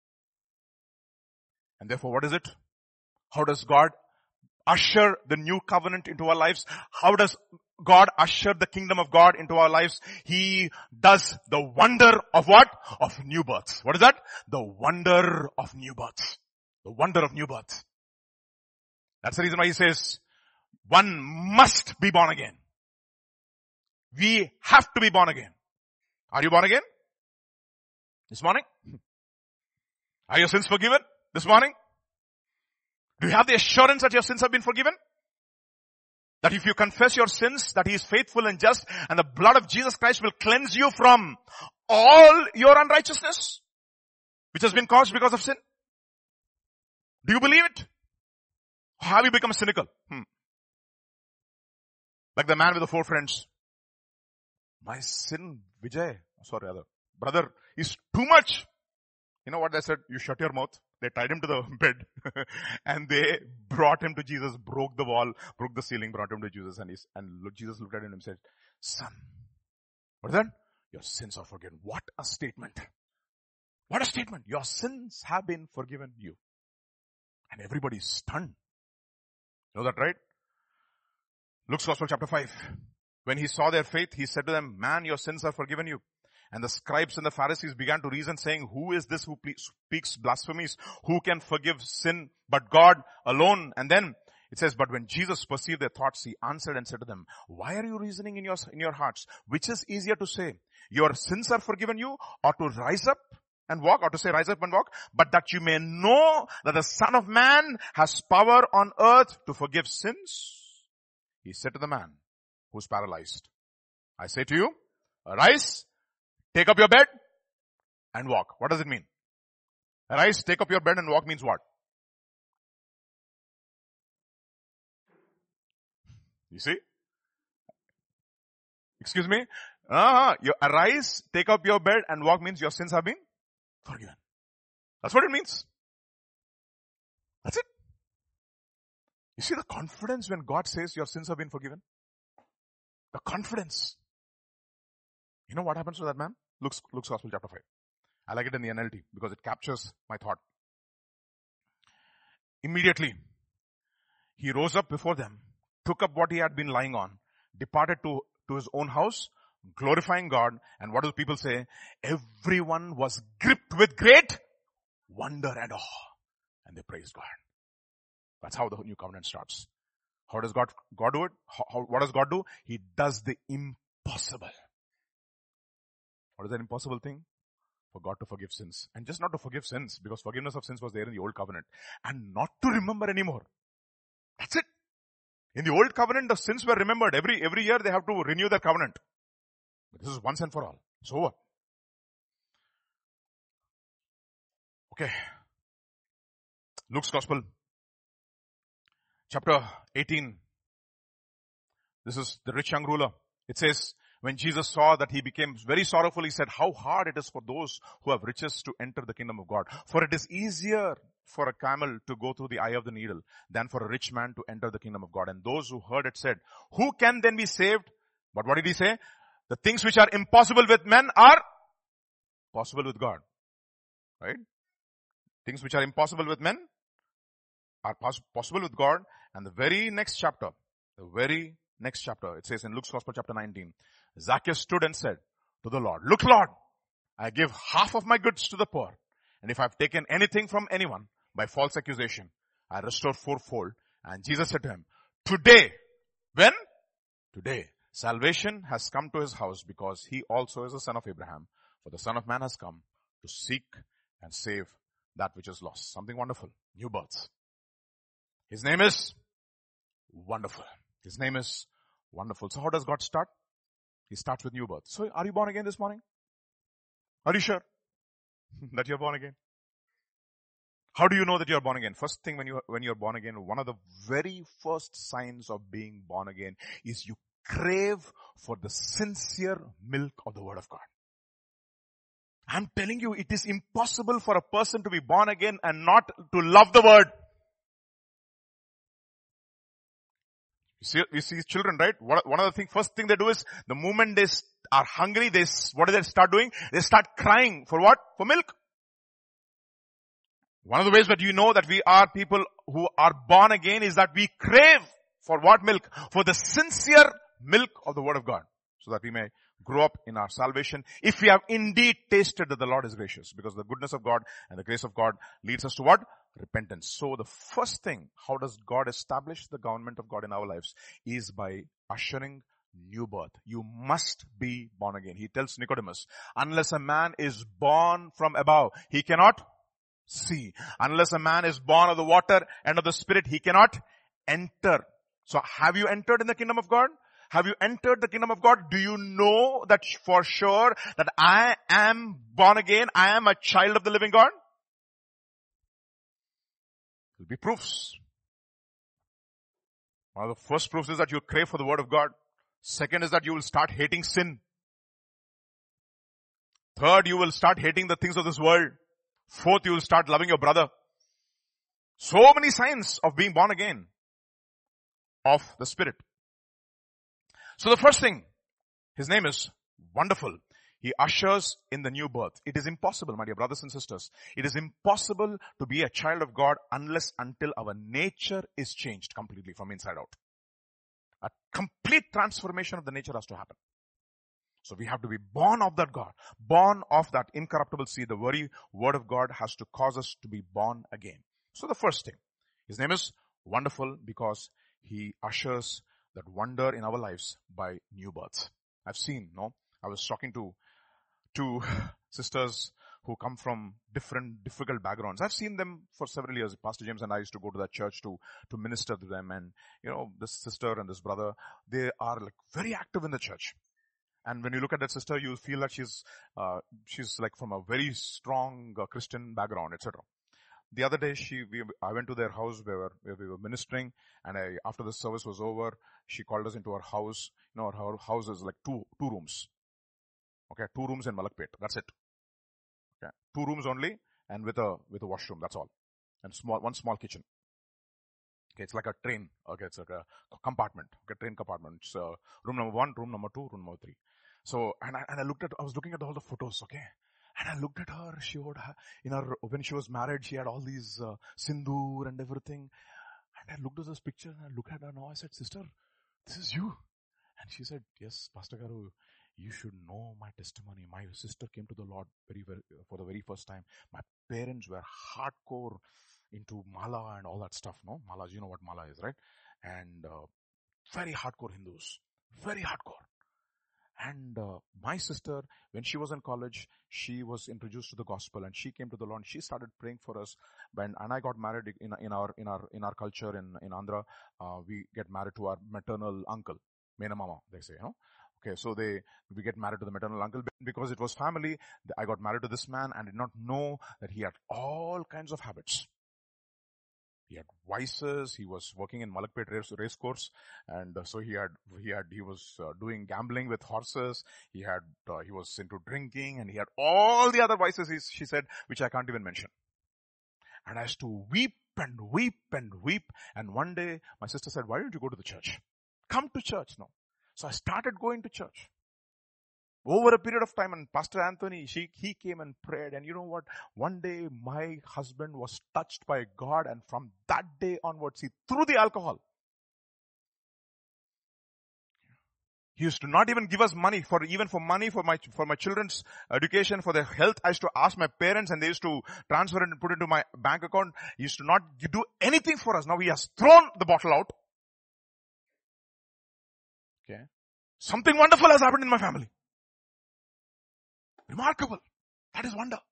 Speaker 1: And therefore, what is it? How does God usher the new covenant into our lives? How does God usher the kingdom of God into our lives? He does the wonder of what? Of new birth. What is that? The wonder of new birth. The wonder of new birth. That's the reason why he says, one must be born again. We have to be born again. Are you born again? This morning? Are your sins forgiven this morning? Do you have the assurance that your sins have been forgiven? That if you confess your sins, that he is faithful and just, and the blood of Jesus Christ will cleanse you from all your unrighteousness, which has been caused because of sin. Do you believe it? Or have you become cynical? Hmm. Like the man with the four friends. My sin, Vijay, sorry, other brother, is too much. You know what they said? You shut your mouth. They tied him to the bed and they brought him to Jesus, broke the wall, broke the ceiling, brought him to Jesus, and, he's, and Jesus looked at him and said, son, what is that? Your sins are forgiven. What a statement. What a statement. Your sins have been forgiven you. And everybody's stunned. You know that, right? Luke's Gospel chapter five. When he saw their faith, he said to them, man, your sins are forgiven you. And the scribes and the Pharisees began to reason, saying, who is this who speaks blasphemies? Who can forgive sin but God alone? And then it says, but when Jesus perceived their thoughts, he answered and said to them, why are you reasoning in your, in your hearts? Which is easier to say, your sins are forgiven you, or to rise up and walk, or to say rise up and walk, but that you may know that the Son of Man has power on earth to forgive sins. He said to the man who's paralyzed, I say to you, arise, take up your bed and walk. What does it mean? Arise, take up your bed and walk means what? You see? Excuse me? Uh, you arise, take up your bed and walk means your sins have been forgiven. That's what it means. That's it. You see the confidence when God says your sins have been forgiven? The confidence. You know what happens to that man? Luke's, Luke's Gospel chapter five. I like it in the N L T because it captures my thought. Immediately, he rose up before them, took up what he had been lying on, departed to, to his own house, glorifying God. And what do people say? Everyone was gripped with great wonder and awe. And they praised God. That's how the new covenant starts. How does God, God do it? How, how, what does God do? He does the impossible. What is that impossible thing? For God to forgive sins. And just not to forgive sins, because forgiveness of sins was there in the old covenant. And not to remember anymore. That's it. In the old covenant, the sins were remembered. Every, every year they have to renew their covenant. But this is once and for all. It's over. Okay. Luke's Gospel. Chapter eighteen. This is the rich young ruler. It says, when Jesus saw that he became very sorrowful, he said, how hard it is for those who have riches to enter the kingdom of God. For it is easier for a camel to go through the eye of the needle than for a rich man to enter the kingdom of God. And those who heard it said, who can then be saved? But what did he say? The things which are impossible with men are possible with God. Right? Things which are impossible with men are pos- possible with God. And the very next chapter, the very next chapter, it says in Luke's Gospel chapter nineteen, Zacchaeus stood and said to the Lord, look Lord, I give half of my goods to the poor. And if I've taken anything from anyone by false accusation, I restore fourfold. And Jesus said to him, today, when? Today, salvation has come to his house because he also is a son of Abraham. For the Son of Man has come to seek and save that which is lost. Something wonderful. New birth. His name is Wonderful. His name is Wonderful. So how does God start? He starts with new birth. So are you born again this morning? Are you sure that you're born again? How do you know that you're born again? First thing when you, when you're born again, one of the very first signs of being born again is you crave for the sincere milk of the Word of God. I'm telling you, it is impossible for a person to be born again and not to love the Word. You see, you see children, right? What, one of the things, first thing they do is, the moment they are hungry, they, what do they start doing? They start crying. For what? For milk. One of the ways that you know that we are people who are born again is that we crave for what milk? For the sincere milk of the Word of God. So that we may grow up in our salvation. If we have indeed tasted that the Lord is gracious. Because the goodness of God and the grace of God leads us to what? Repentance. So the first thing, how does God establish the government of God in our lives? Is by ushering new birth. You must be born again. He tells Nicodemus, unless a man is born from above, he cannot see. Unless a man is born of the water and of the Spirit, he cannot enter. So have you entered in the kingdom of God? Have you entered the kingdom of God? Do you know that for sure that I am born again? I am a child of the living God? There will be proofs. One of the first proofs is that you crave for the Word of God. Second is that you will start hating sin. Third, you will start hating the things of this world. Fourth, you will start loving your brother. So many signs of being born again of the Spirit. So the first thing, his name is Wonderful. He ushers in the new birth. It is impossible, my dear brothers and sisters. It is impossible to be a child of God unless until our nature is changed completely from inside out. A complete transformation of the nature has to happen. So we have to be born of that God, born of that incorruptible seed. The very Word of God has to cause us to be born again. So the first thing, his name is Wonderful because he ushers that wonder in our lives by new births. I've seen, no, I was talking to two sisters who come from different difficult backgrounds. I've seen them for several years. Pastor James and I used to go to that church to, to minister to them. And, you know, this sister and this brother, they are like very active in the church. And when you look at that sister, you feel that she's, uh, she's like from a very strong uh, Christian background, et cetera. The other day, she, we, I went to their house where, where we were ministering, and I, after the service was over, she called us into her house. You know, her house is like two, two rooms. Okay, two rooms in Malakpet. That's it. Okay, two rooms only, and with a, with a washroom. That's all. And small, one small kitchen. Okay, it's like a train. Okay, it's like a compartment. Okay, train compartment. It's uh, room number one, room number two, room number three. So, and I, and I looked at, I was looking at all the photos, okay? And I looked at her, she would have, in her, when she was married, she had all these uh, sindoor and everything. And I looked at this picture and I looked at her now, I said, sister, this is you. And she said, yes, Pastor Garu, you should know my testimony. My sister came to the Lord very, very, for the very first time. My parents were hardcore, into mala and all that stuff, no? Mala, you know what mala is, right? And uh, very hardcore Hindus. Very hardcore. And uh, my sister, when she was in college, she was introduced to the gospel and she came to the Lord. She started praying for us. When, and I got married in, in our, in our, in our culture in, in Andhra. Uh, we get married to our maternal uncle, Mena Mama, they say, you know. Okay, so they, we get married to the maternal uncle because it was family. I got married to this man and did not know that he had all kinds of habits. He had vices. He was working in Malakpet race, race course, and uh, so he had he had he was uh, doing gambling with horses. He had uh, he was into drinking, and he had all the other vices. He, she said, which I can't even mention. And I used to weep and weep and weep. And one day, my sister said, "Why don't you go to the church? Come to church now." So I started going to church. Over a period of time, and Pastor Anthony, she, he came and prayed. And you know what? One day my husband was touched by God, and from that day onwards, he threw the alcohol. He used to not even give us money for, even for money for my, for my children's education, for their health. I used to ask my parents and they used to transfer it and put it into my bank account. He used to not do anything for us. Now he has thrown the bottle out. Okay. Something wonderful has happened in my family. Remarkable. That is wonder.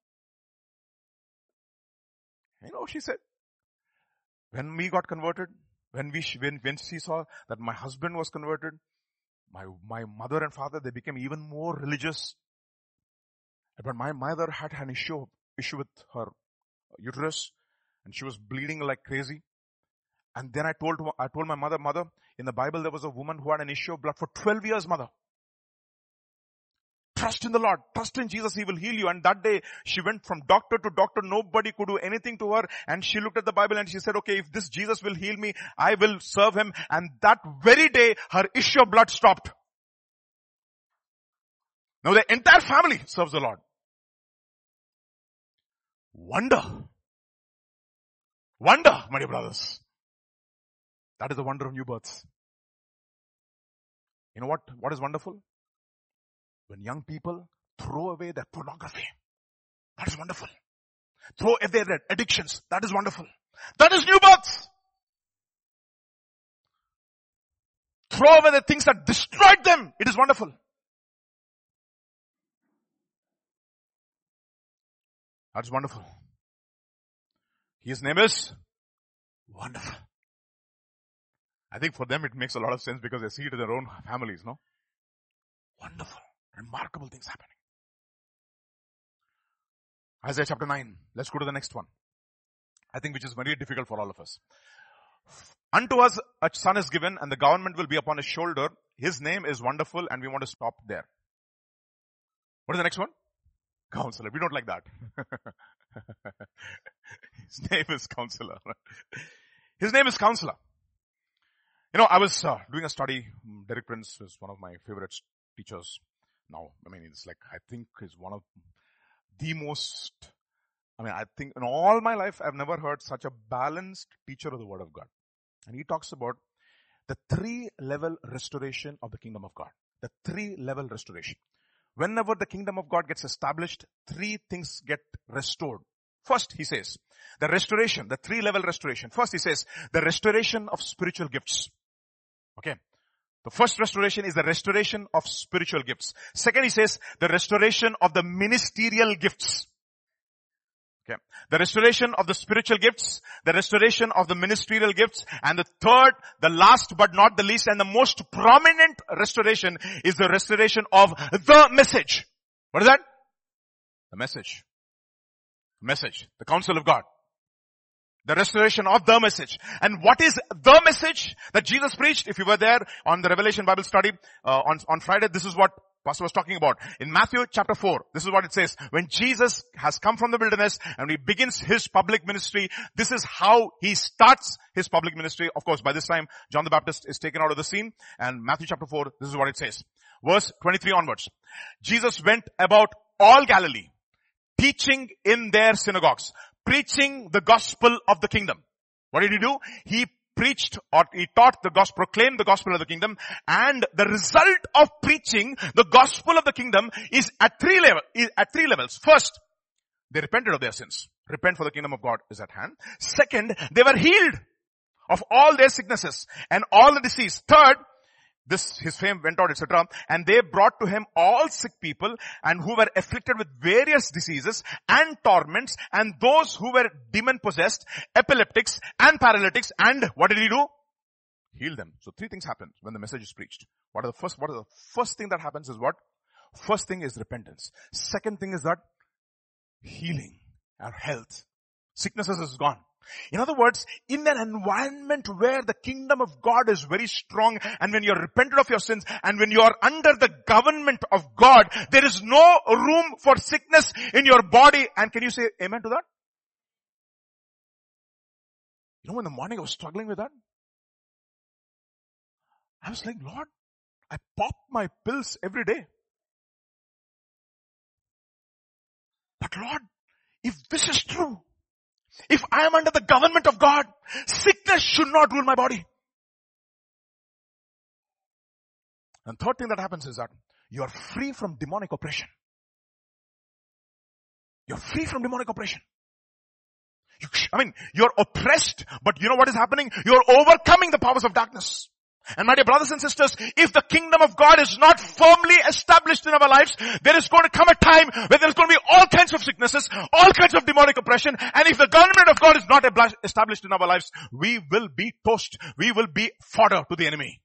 Speaker 1: You know, she said, when we got converted, when we, when, when she saw that my husband was converted, my, my mother and father, they became even more religious. But my mother had an issue, issue with her uterus, and she was bleeding like crazy. And then I told, I told my mother, mother, in the Bible there was a woman who had an issue of blood for twelve years, mother. Trust in the Lord. Trust in Jesus. He will heal you. And that day, she went from doctor to doctor. Nobody could do anything to her. And she looked at the Bible and she said, okay, if this Jesus will heal me, I will serve him. And that very day, her issue of blood stopped. Now the entire family serves the Lord. Wonder. Wonder, my dear brothers. That is the wonder of new births. You know what? What is wonderful? When young people throw away their pornography. That is wonderful. Throw away their addictions. That is wonderful. That is new birth. Throw away the things that destroyed them. It is wonderful. That's wonderful. His name is Wonderful. I think for them it makes a lot of sense because they see it in their own families, no? Wonderful. Remarkable things happening. Isaiah chapter nine. Let's go to the next one. I think which is very difficult for all of us. Unto us a son is given and the government will be upon his shoulder. His name is Wonderful, and we want to stop there. What is the next one? Counselor. We don't like that. His name is Counselor. His name is Counselor. You know, I was uh, doing a study. Derek Prince is one of my favorite teachers now. I mean, it's like, I think he's one of the most, I mean, I think in all my life, I've never heard such a balanced teacher of the Word of God. And he talks about the three-level restoration of the kingdom of God. The three-level restoration. Whenever the kingdom of God gets established, three things get restored. First, he says, the restoration, the three-level restoration. First, he says, the restoration of spiritual gifts. Okay. The first restoration is the restoration of spiritual gifts. Second, he says, the restoration of the ministerial gifts. Okay. The restoration of the spiritual gifts, the restoration of the ministerial gifts, and the third, the last but not the least, and the most prominent restoration is the restoration of the message. What is that? The message. Message. The counsel of God. The restoration of the message. And what is the message that Jesus preached? If you were there on the Revelation Bible study uh, on, on Friday, this is what Pastor was talking about. In Matthew chapter four, this is what it says. When Jesus has come from the wilderness and he begins his public ministry, this is how he starts his public ministry. Of course, by this time, John the Baptist is taken out of the scene. And Matthew chapter four, this is what it says. Verse twenty-three onwards. Jesus went about all Galilee, teaching in their synagogues, preaching the gospel of the kingdom. What did he do? He preached or he taught the gospel, proclaimed the gospel of the kingdom, and the result of preaching the gospel of the kingdom is at three level, is at three levels. First, they repented of their sins. Repent, for the kingdom of God is at hand. Second, they were healed of all their sicknesses and all the disease. Third, this, his fame went out, et cetera. And they brought to him all sick people and who were afflicted with various diseases and torments, and those who were demon possessed, epileptics and paralytics. And what did he do? Heal them. So three things happen when the message is preached. What are the first, what are the first thing that happens is what? First thing is repentance. Second thing is that healing or health. Sicknesses is gone. In other words, in an environment where the kingdom of God is very strong, and when you're repented of your sins, and when you are under the government of God, there is no room for sickness in your body. And can you say amen to that? You know, in the morning I was struggling with that. I was like, Lord, I pop my pills every day. But Lord, if this is true, if I am under the government of God, sickness should not rule my body. And third thing that happens is that you are free from demonic oppression. You're free from demonic oppression. You, I mean, you're oppressed, but you know what is happening? You're overcoming the powers of darkness. And my dear brothers and sisters, if the kingdom of God is not firmly established in our lives, there is going to come a time where there is going to be all kinds of sicknesses, all kinds of demonic oppression. And if the government of God is not established in our lives, we will be toast. We will be fodder to the enemy.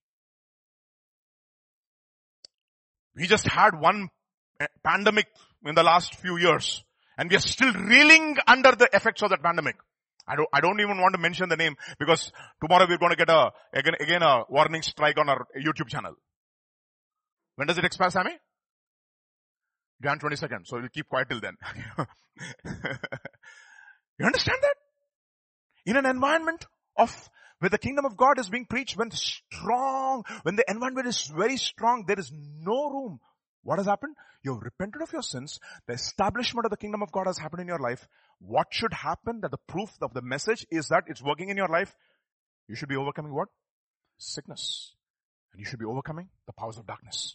Speaker 1: We just had one pandemic in the last few years, and we are still reeling under the effects of that pandemic. I don't, I don't even want to mention the name, because tomorrow we're going to get a, again, again a warning strike on our YouTube channel. When does it expire, Sammy? January twenty-second. So we'll keep quiet till then. You understand that? In an environment of, where the kingdom of God is being preached, when strong, when the environment is very strong, there is no room. What has happened? You've repented of your sins. The establishment of the kingdom of God has happened in your life. What should happen? That the proof of the message is that it's working in your life. You should be overcoming what? Sickness. And you should be overcoming the powers of darkness.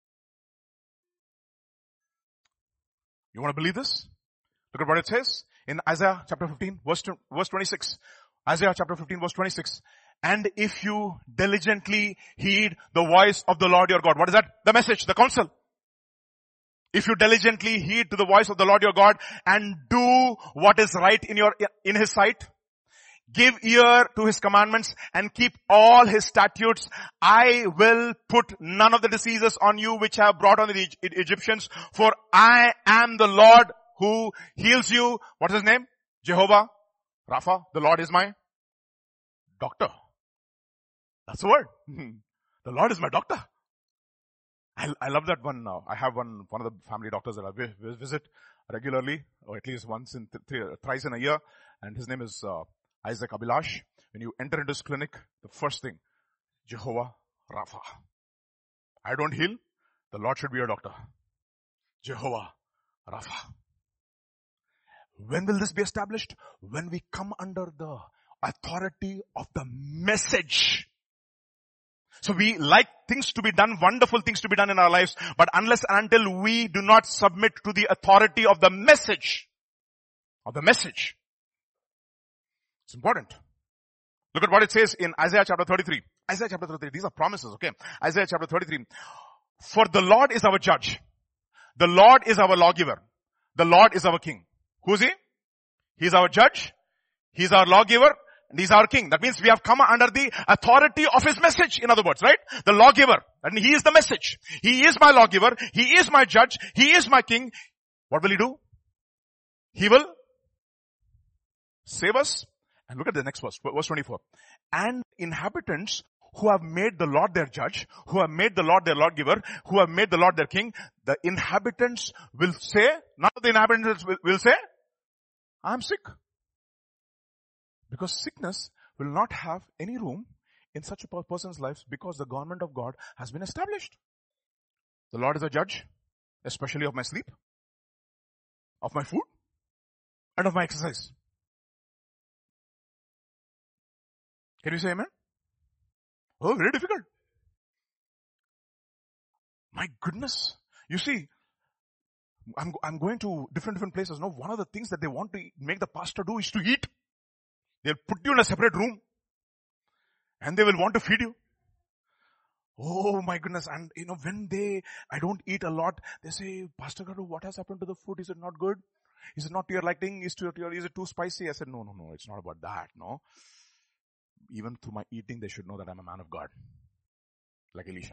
Speaker 1: You want to believe this? Look at what it says in Isaiah chapter fifteen, verse, verse twenty-six. Isaiah chapter fifteen, verse twenty-six. And if you diligently heed the voice of the Lord your God. What is that? The message, the counsel. If you diligently heed to the voice of the Lord your God and do what is right in your, in his sight, give ear to his commandments and keep all his statutes, I will put none of the diseases on you which I have brought on the Egyptians, for I am the Lord who heals you. What is his name? Jehovah Rapha. The Lord is my doctor. That's the word. The Lord is my doctor. I, I love that one now. I have one, one of the family doctors that I vi- visit regularly, or at least once in th- th- thrice in a year. And his name is uh, Isaac Abhilash. When you enter into his clinic, the first thing, Jehovah Rapha. I don't heal. The Lord should be your doctor. Jehovah Rapha. When will this be established? When we come under the authority of the message. So we like things to be done, wonderful things to be done in our lives, but unless and until we do not submit to the authority of the message, of the message, it's important. Look at what it says in Isaiah chapter thirty-three. Isaiah chapter thirty-three, these are promises, okay? Isaiah chapter thirty-three. For the Lord is our judge. The Lord is our lawgiver. The Lord is our king. Who's he? He's our judge. He's our lawgiver. And he's our king. That means we have come under the authority of his message, in other words, right? The lawgiver. And he is the message. He is my lawgiver. He is my judge. He is my king. What will he do? He will save us. And look at the next verse, verse twenty-four. And inhabitants who have made the Lord their judge, who have made the Lord their lawgiver, who have made the Lord their king, the inhabitants will say, none of the inhabitants will, will say, I am sick. Because sickness will not have any room in such a person's life, because the government of God has been established. The Lord is a judge, especially of my sleep, of my food, and of my exercise. Can you say amen? Oh, very difficult. My goodness. You see, I'm, I'm going to different, different places. No, one of the things that they want to make the pastor do is to eat. They'll put you in a separate room and they will want to feed you. Oh my goodness. And you know, when they, I don't eat a lot, they say, Pastor Garu, what has happened to the food? Is it not good? Is it not to your liking? Is, to your, is it too spicy? I said, no, no, no, it's not about that. No. Even through my eating, they should know that I'm a man of God. Like Elisha.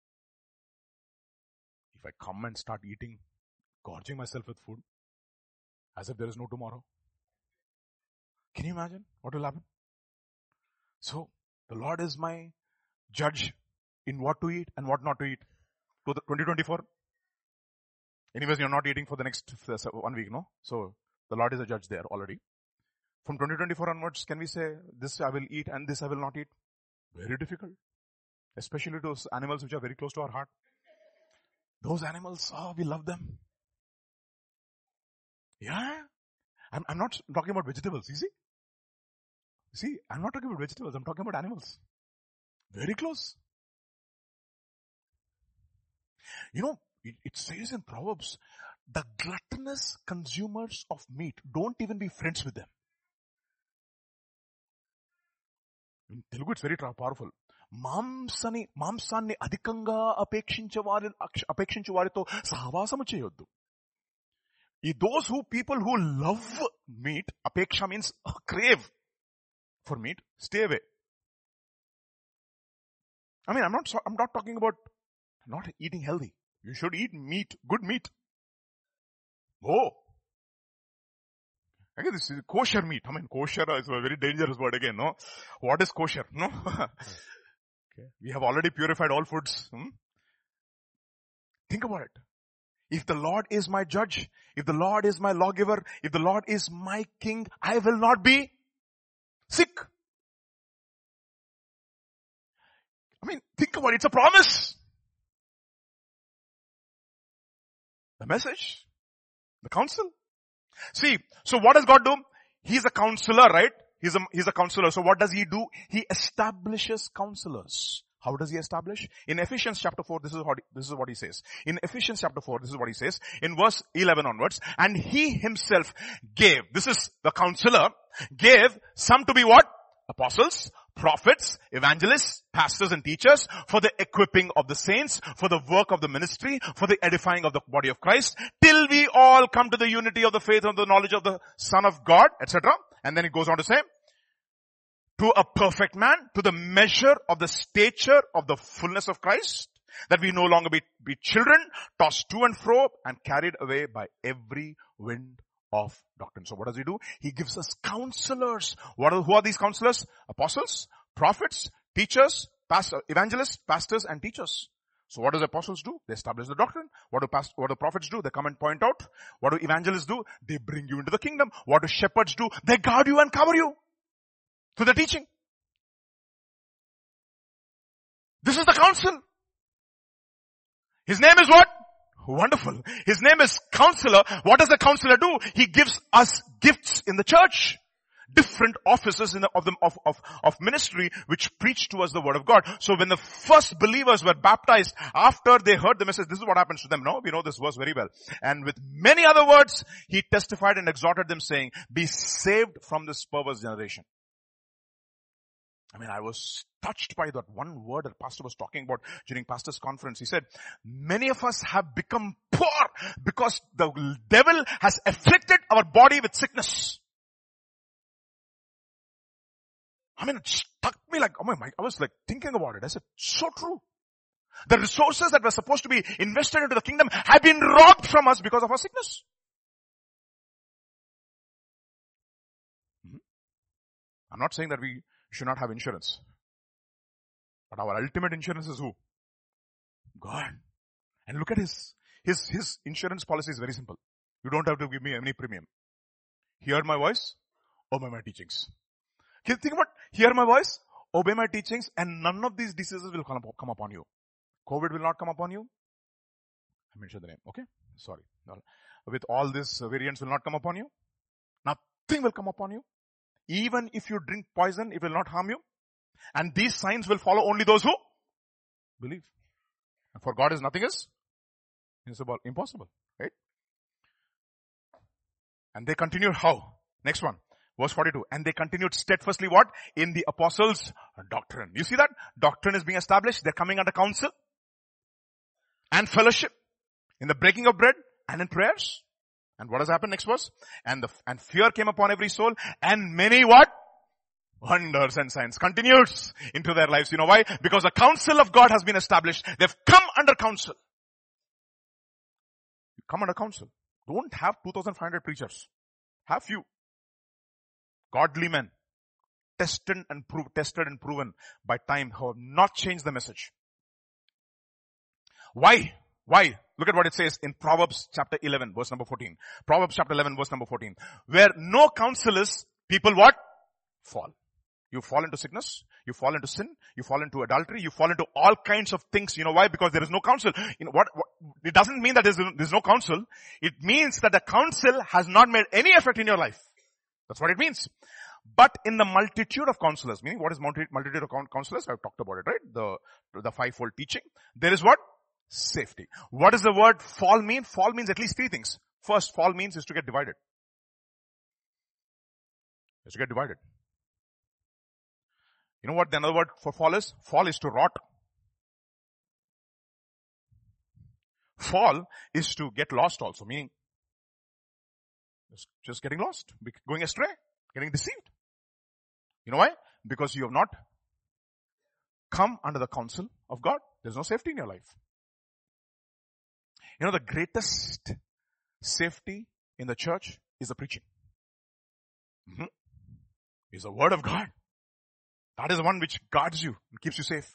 Speaker 1: If I come and start eating, gorging myself with food, as if there is no tomorrow. Can you imagine what will happen? So, the Lord is my judge in what to eat and what not to eat. To the twenty twenty-four. Anyways, you're not eating for the next one week, no? So, the Lord is a judge there already. From twenty twenty-four onwards, can we say, this I will eat and this I will not eat? Very difficult. Especially those animals which are very close to our heart. Those animals, oh, we love them. Yeah. I'm, I'm not talking about vegetables, you see? See, I'm not talking about vegetables, I'm talking about animals. Very close. You know, it, it says in Proverbs, the gluttonous consumers of meat, don't even be friends with them. In Telugu, it's very powerful. మాంసని మాంసాన్ని అధికంగా అపేక్షించే వారి అపేక్షించే వారితో సహవాసము చేయొద్దు. ఈ those who people who love meat, apeksha means uh, crave for meat, stay away. I mean, I'm not I'm not talking about not eating healthy. You should eat meat, good meat. Oh. Again, this is kosher meat. I mean, kosher is a very dangerous word again, no? What is kosher? No? Okay. We have already purified all foods. Hmm? Think about it. If the Lord is my judge, if the Lord is my lawgiver, if the Lord is my king, I will not be sick. I mean, think about it. It's a promise. The message. The counsel. See, so what does God do? He's a counselor, right? He's a, he's a counselor. So what does he do? He establishes counselors. How does he establish? In Ephesians chapter four, this is what, this is what he says. In Ephesians chapter four, this is what he says. In verse eleven onwards, and he himself gave, this is the counselor, gave some to be what? Apostles, prophets, evangelists, pastors and teachers, for the equipping of the saints, for the work of the ministry, for the edifying of the body of Christ, till we all come to the unity of the faith and the knowledge of the Son of God, et cetera. And then it goes on to say, to a perfect man, to the measure of the stature of the fullness of Christ, that we no longer be, be children, tossed to and fro and carried away by every wind of doctrine. So what does he do? He gives us counselors. What are, who are these counselors? Apostles, prophets, teachers, pastor, evangelists, pastors and teachers. So what do the apostles do? They establish the doctrine. What do past, what do prophets do? They come and point out. What do evangelists do? They bring you into the kingdom. What do shepherds do? They guard you and cover you through the teaching. This is the counsel. His name is what? Wonderful. His name is Counselor. What does the Counselor do? He gives us gifts in the church. Different offices in the, of, the, of, of, of ministry which preach to us the word of God. So when the first believers were baptized, after they heard the message, this is what happens to them. No, we know this verse very well. And with many other words, he testified and exhorted them saying, be saved from this perverse generation. I mean, I was touched by that one word that pastor was talking about during pastor's conference. He said, many of us have become poor because the devil has afflicted our body with sickness. I mean, it struck me like, oh my, I was like thinking about it. I said, so true. The resources that were supposed to be invested into the kingdom have been robbed from us because of our sickness. Mm-hmm. I'm not saying that we should not have insurance. But our ultimate insurance is who? God. And look at his, his, his insurance policy is very simple. You don't have to give me any premium. Hear my voice, obey my teachings. Can you think about, hear my voice, obey my teachings, and none of these diseases will come, up, come upon you. COVID will not come upon you. I mentioned the name, okay? Sorry. With all these variants will not come upon you. Nothing will come upon you. Even if you drink poison, it will not harm you. And these signs will follow only those who believe. And for God is nothing is impossible, right? And they continued how? Next one. Verse forty-two. And they continued steadfastly what? In the apostles' doctrine. You see that? Doctrine is being established. They're coming under counsel and fellowship, in the breaking of bread and in prayers. And what has happened? Next verse. And the, and fear came upon every soul, and many what? Wonders and signs continues into their lives. You know why? Because the counsel of God has been established. They've come under counsel. You come under counsel. Don't have two thousand five hundred preachers. Have few. Godly men. Tested and proved, tested and proven by time, who have not changed the message. Why? Why? Look at what it says in Proverbs chapter eleven, verse number fourteen. Proverbs chapter eleven, verse number fourteen. Where no counsel is, people what? Fall. You fall into sickness, you fall into sin, you fall into adultery, you fall into all kinds of things. You know why? Because there is no counsel. You know what, what it doesn't mean that there's, there's no counsel. It means that the counsel has not made any effect in your life. That's what it means. But in the multitude of counselors, meaning what is multi, multitude of counselors? I've talked about it, right? The, the fivefold teaching. There is what? Safety. What does the word fall mean? Fall means at least three things. First, fall means is to get divided. Is to get divided. You know what the another word for fall is? Fall is to rot. Fall is to get lost also, meaning just, just getting lost, going astray, getting deceived. You know why? Because you have not come under the counsel of God. There's no safety in your life. You know, the greatest safety in the church is the preaching. Mm-hmm. Is the word of God. That is the one which guards you and keeps you safe.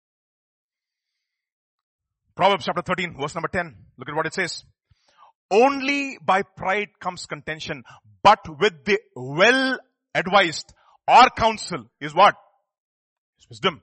Speaker 1: Proverbs chapter thirteen, verse number ten. Look at what it says. Only by pride comes contention, but with the well-advised or counsel is what? Is wisdom.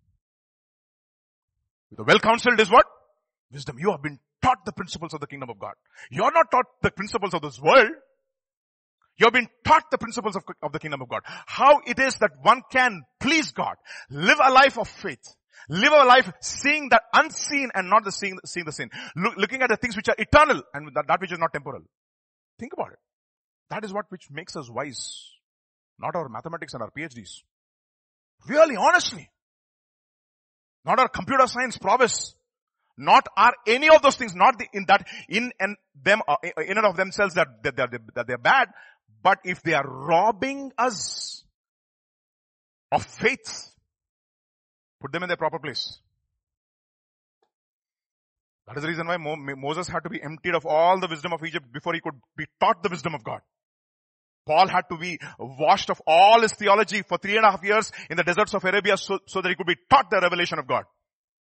Speaker 1: With the well-counseled is what? Wisdom. You have been taught the principles of the kingdom of God. You are not taught the principles of this world. You have been taught the principles of, of the kingdom of God. How it is that one can please God. Live a life of faith. Live a life seeing the unseen and not the seeing, seeing the sin. Look, looking at the things which are eternal and that, that which is not temporal. Think about it. That is what which makes us wise. Not our mathematics and our PhDs. Really, honestly. Not our computer science prowess. Not are any of those things, not the, in that, in and them, uh, in and of themselves that, that, that, that they're bad. But if they are robbing us of faith, put them in their proper place. That is the reason why Mo- Moses had to be emptied of all the wisdom of Egypt before he could be taught the wisdom of God. Paul had to be washed of all his theology for three and a half years in the deserts of Arabia so, so that he could be taught the revelation of God.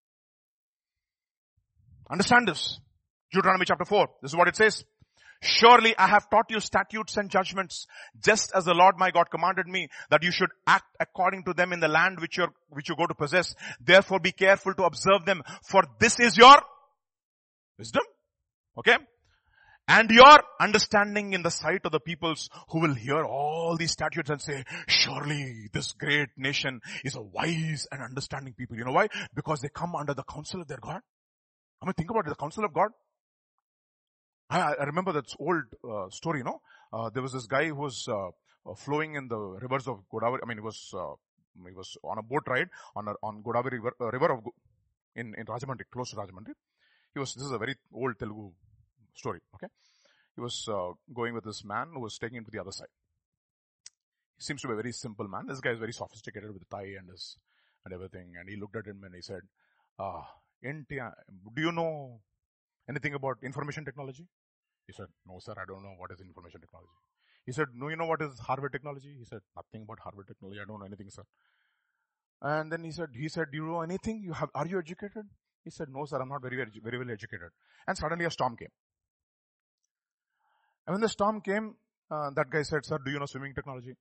Speaker 1: Understand this. Deuteronomy chapter four. This is what it says. Surely I have taught you statutes and judgments, just as the Lord my God commanded me, that you should act according to them in the land which you which you go to possess. Therefore be careful to observe them, for this is your wisdom. Okay? And your understanding in the sight of the peoples who will hear all these statutes and say, surely this great nation is a wise and understanding people. You know why? Because they come under the counsel of their God. I mean, think about it, the counsel of God. I, I remember that old uh, story, you know. Uh, there was this guy who was uh, uh, flowing in the rivers of Godavari. I mean, he was uh, he was on a boat ride on a, on Godavari river, uh, river of in in Rajahmundry, close to Rajahmundry. He was. This is a very old Telugu story. Okay, he was uh, going with this man who was taking him to the other side. He seems to be a very simple man. This guy is very sophisticated with the tie and his and everything. And he looked at him and he said, "Ah, do you know anything about information technology?" He said, "No, sir, I don't know what is information technology." He said, "No, you know what is Harvard technology?" He said, "Nothing about Harvard technology. I don't know anything, sir." And then he said, he said, "Do you know anything? You have, are you educated?" He said, "No, sir, I'm not very, very, very well educated." And suddenly a storm came. And when the storm came, uh, that guy said, "Sir, do you know swimming technology?"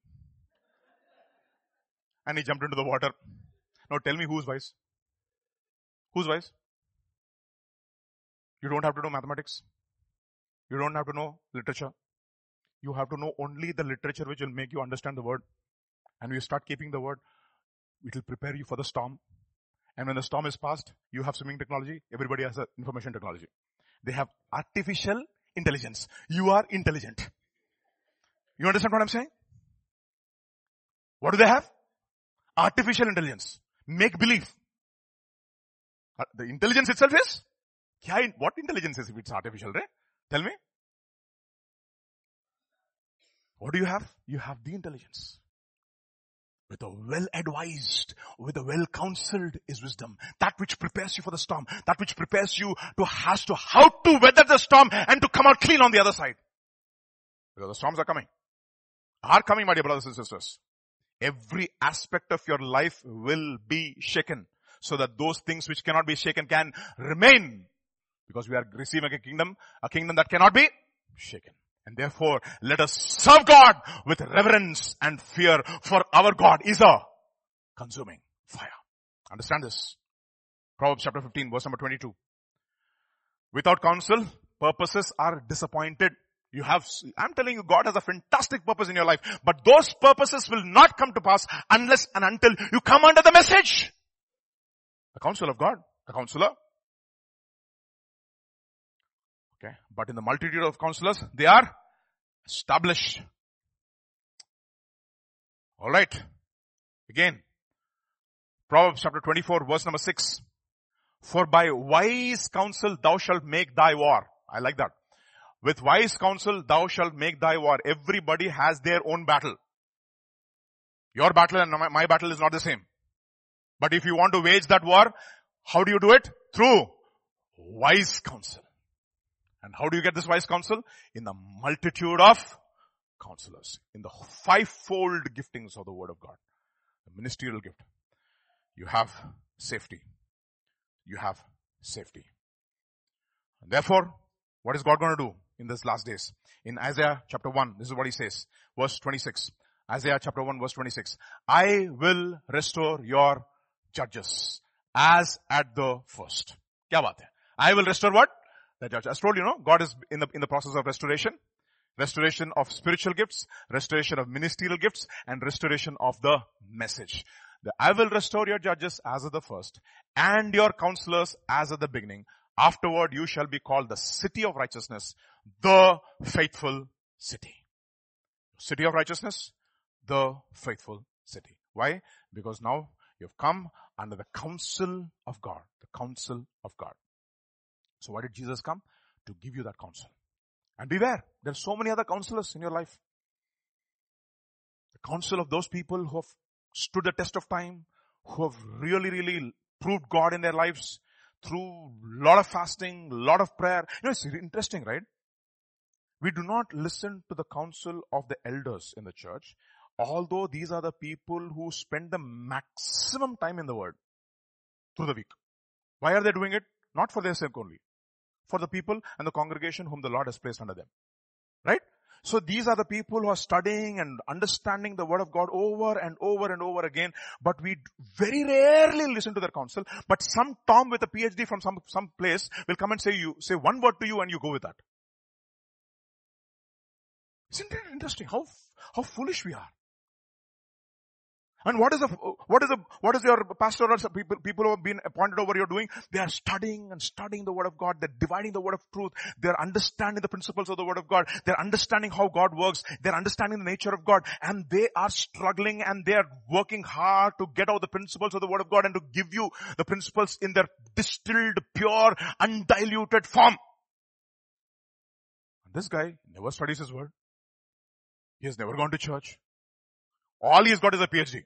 Speaker 1: And he jumped into the water. Now tell me who's wise? Who's wise? You don't have to know mathematics. You don't have to know literature. You have to know only the literature which will make you understand the word. And when you start keeping the word, it will prepare you for the storm. And when the storm is past, you have swimming technology. Everybody has a information technology. They have artificial intelligence. You are intelligent. You understand what I'm saying? What do they have? Artificial intelligence. Make believe. Uh, The intelligence itself is? Kya, what intelligence is if it's artificial, right? Tell me. What do you have? You have the intelligence. With a well-advised, with a well-counseled is wisdom. That which prepares you for the storm. That which prepares you to has to how to weather the storm and to come out clean on the other side. Because the storms are coming. Are coming, my dear brothers and sisters. Every aspect of your life will be shaken. So that those things which cannot be shaken can remain. Because we are receiving a kingdom, a kingdom that cannot be shaken. And therefore, let us serve God with reverence and fear, for our God is a consuming fire. Understand this. Proverbs chapter fifteen, verse number twenty-two. Without counsel, purposes are disappointed. You have, I'm telling you, God has a fantastic purpose in your life, but those purposes will not come to pass unless and until you come under the message. The counsel of God, the counselor. Okay. But in the multitude of counselors, they are established. Alright. Again. Proverbs chapter twenty-four, verse number six. For by wise counsel thou shalt make thy war. I like that. With wise counsel thou shalt make thy war. Everybody has their own battle. Your battle and my, my battle is not the same. But if you want to wage that war, how do you do it? Through wise counsel. And how do you get this wise counsel? In the multitude of counselors. In the fivefold giftings of the word of God. The ministerial gift. You have safety. You have safety. And therefore, what is God going to do in these last days? In Isaiah chapter one, this is what he says. Verse twenty-six. Isaiah chapter one, verse twenty-six. I will restore your judges as at the first. Kya baat hai? I will restore what? The judges. I told you, know, God is in the, in the process of restoration. Restoration of spiritual gifts, restoration of ministerial gifts, and restoration of the message. The, I will restore your judges as at the first, and your counselors as at the beginning. Afterward you shall be called the city of righteousness, the faithful city. City of righteousness, the faithful city. Why? Because now you've come under the counsel of God. The counsel of God. So why did Jesus come? To give you that counsel. And beware, there are so many other counselors in your life. The counsel of those people who have stood the test of time, who have really, really proved God in their lives through a lot of fasting, a lot of prayer. You know, it's interesting, right? We do not listen to the counsel of the elders in the church, although these are the people who spend the maximum time in the word through the week. Why are they doing it? Not for their sake only. For the people and the congregation whom the Lord has placed under them. Right? So these are the people who are studying and understanding the word of God over and over and over again, but we very rarely listen to their counsel. But some Tom with a P H D from some, some place will come and say you, say one word to you and you go with that. Isn't it interesting how, how foolish we are? And what is the, what is the, what is your pastor or people, people who have been appointed over you doing? They are studying and studying the word of God. They're dividing the word of truth. They're understanding the principles of the word of God. They're understanding how God works. They're understanding the nature of God. And they are struggling and they're working hard to get out the principles of the word of God and to give you the principles in their distilled, pure, undiluted form. And this guy never studies his word. He has never gone to church. All he has got is a P H D.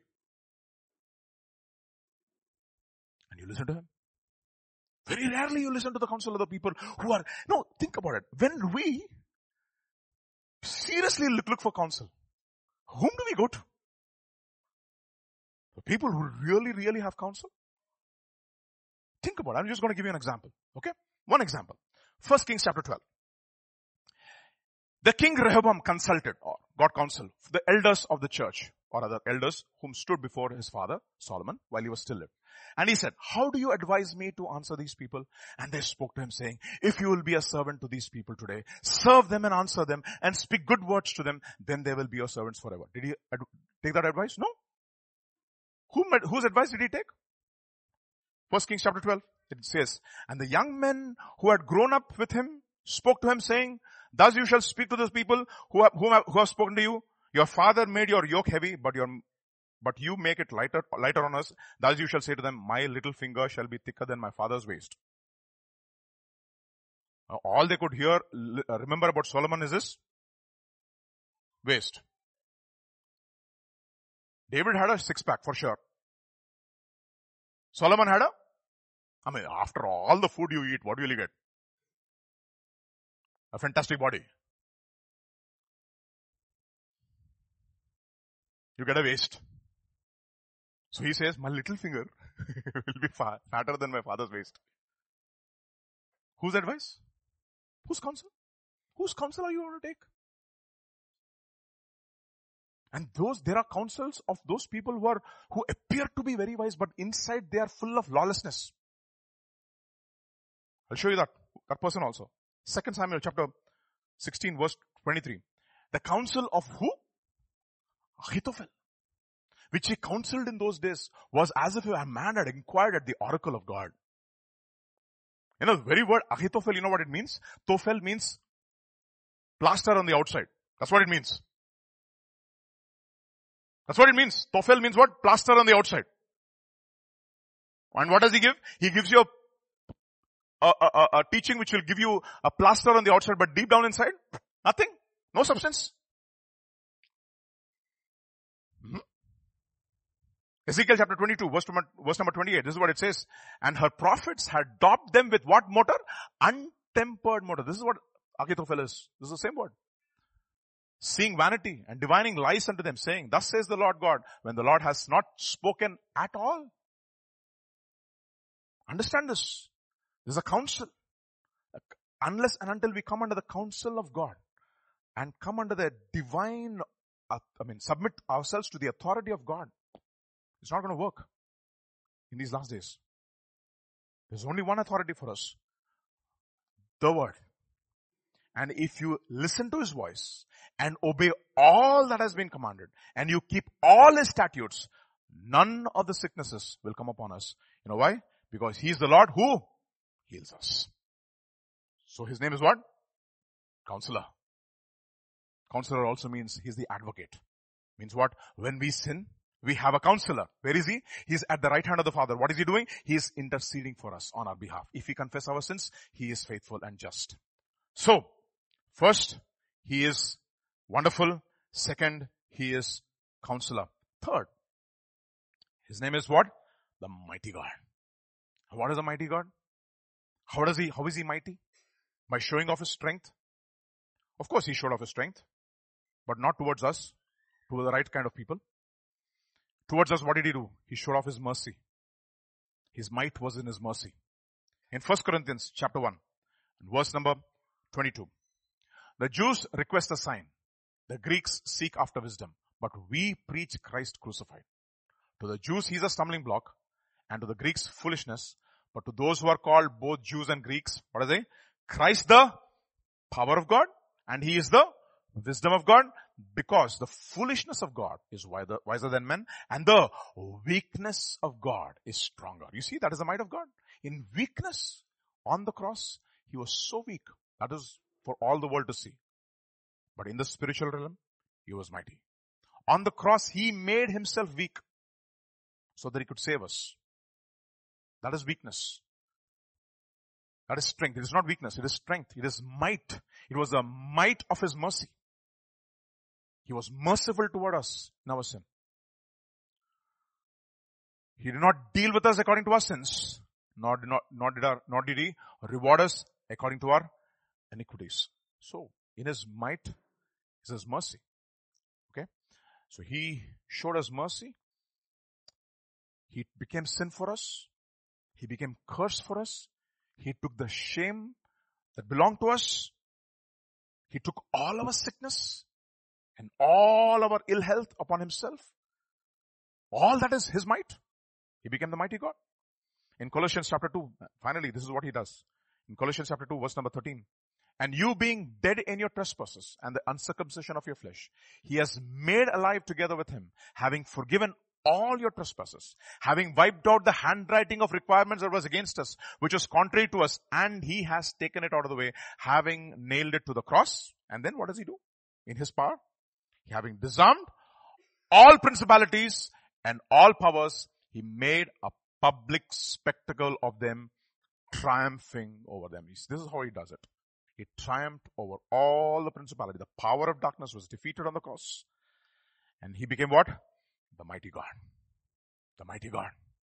Speaker 1: And you listen to him. Very rarely you listen to the counsel of the people who are, no, think about it. When we seriously look, look for counsel, whom do we go to? The people who really, really have counsel? Think about it. I'm just going to give you an example. Okay? One example. First Kings chapter twelve. The king Rehoboam consulted or got counsel, the elders of the church or other elders whom stood before his father Solomon while he was still living. And he said, how do you advise me to answer these people? And they spoke to him saying, if you will be a servant to these people today, serve them and answer them and speak good words to them, then they will be your servants forever. Did he ad- take that advice? No. Whom, whose advice did he take? First Kings chapter twelve. It says, and the young men who had grown up with him spoke to him saying, thus you shall speak to those people who have, whom have, who have spoken to you. Your father made your yoke heavy, but your, but you make it lighter, lighter on us. Thus you shall say to them, my little finger shall be thicker than my father's waist. Now, all they could hear, remember about Solomon is his waist. David had a six pack for sure. Solomon had a, I mean, after all the food you eat, what will you get? A fantastic body. You get a waist. So he says, my little finger will be far, fatter than my father's waist. Whose advice? Whose counsel? Whose counsel are you going to take? And those, there are counsels of those people who are, who appear to be very wise, but inside they are full of lawlessness. I'll show you that, that person also. Second Samuel chapter sixteen verse twenty-three. The counsel of who? Ahithophel. Which he counseled in those days was as if a man had inquired at the oracle of God. You know, the very word Ahithophel, you know what it means? Tophel means plaster on the outside. That's what it means. That's what it means. Tophel means what? Plaster on the outside. And what does he give? He gives you a, a, a, a teaching which will give you a plaster on the outside, but deep down inside, nothing. No substance. Mm-hmm. Ezekiel chapter twenty-two, verse number, verse number twenty-eight. This is what it says. And her prophets had daubed them with what mortar? Untempered mortar. This is what Ahithophel is. This is the same word. Seeing vanity and divining lies unto them, saying, thus says the Lord God, when the Lord has not spoken at all. Understand this. This is a counsel. Unless and until we come under the counsel of God and come under the divine, I mean, submit ourselves to the authority of God, it's not going to work in these last days. There's only one authority for us. The word. And if you listen to his voice and obey all that has been commanded and you keep all his statutes, none of the sicknesses will come upon us. You know why? Because he is the Lord who heals us. So his name is what? Counselor. Counselor also means he's the advocate. Means what? When we sin, we have a counselor. Where is he? He's at the right hand of the Father. What is he doing? He is interceding for us on our behalf. If we confess our sins, he is faithful and just. So, first, he is wonderful. Second, he is counselor. Third, his name is what? The mighty God. What is the mighty God? How does he, how is he mighty? By showing off his strength. Of course, he showed off his strength, but not towards us, to the right kind of people. Towards us, what did he do? He showed off his mercy. His might was in his mercy. In First Corinthians chapter one, verse number twenty-two. The Jews request a sign. The Greeks seek after wisdom. But we preach Christ crucified. To the Jews, he's a stumbling block. And to the Greeks, foolishness. But to those who are called both Jews and Greeks, what are they? Christ the power of God. And he is the wisdom of God. Because the foolishness of God is wiser, wiser than men. And the weakness of God is stronger. You see, that is the might of God. In weakness, on the cross, he was so weak. That is for all the world to see. But in the spiritual realm, he was mighty. On the cross, he made himself weak so that he could save us. That is weakness. That is strength. It is not weakness. It is strength. It is might. It was the might of his mercy. He was merciful toward us in our sin. He did not deal with us according to our sins, nor did, not, nor did, our, nor did he reward us according to our iniquities. So, in his might is his mercy. Okay? So he showed us mercy. He became sin for us. He became curse for us. He took the shame that belonged to us. He took all our sickness and all our ill health upon himself. All that is his might. He became the mighty God. In Colossians chapter two, finally, this is what he does. In Colossians chapter two, verse number thirteen. And you being dead in your trespasses and the uncircumcision of your flesh, he has made alive together with him, having forgiven all your trespasses, having wiped out the handwriting of requirements that was against us, which was contrary to us, and he has taken it out of the way, having nailed it to the cross. And then what does he do? In his power, having disarmed all principalities and all powers, he made a public spectacle of them, triumphing over them. This is how he does it. He triumphed over all the principality. The power of darkness was defeated on the cross. And he became what? The mighty God. The mighty God.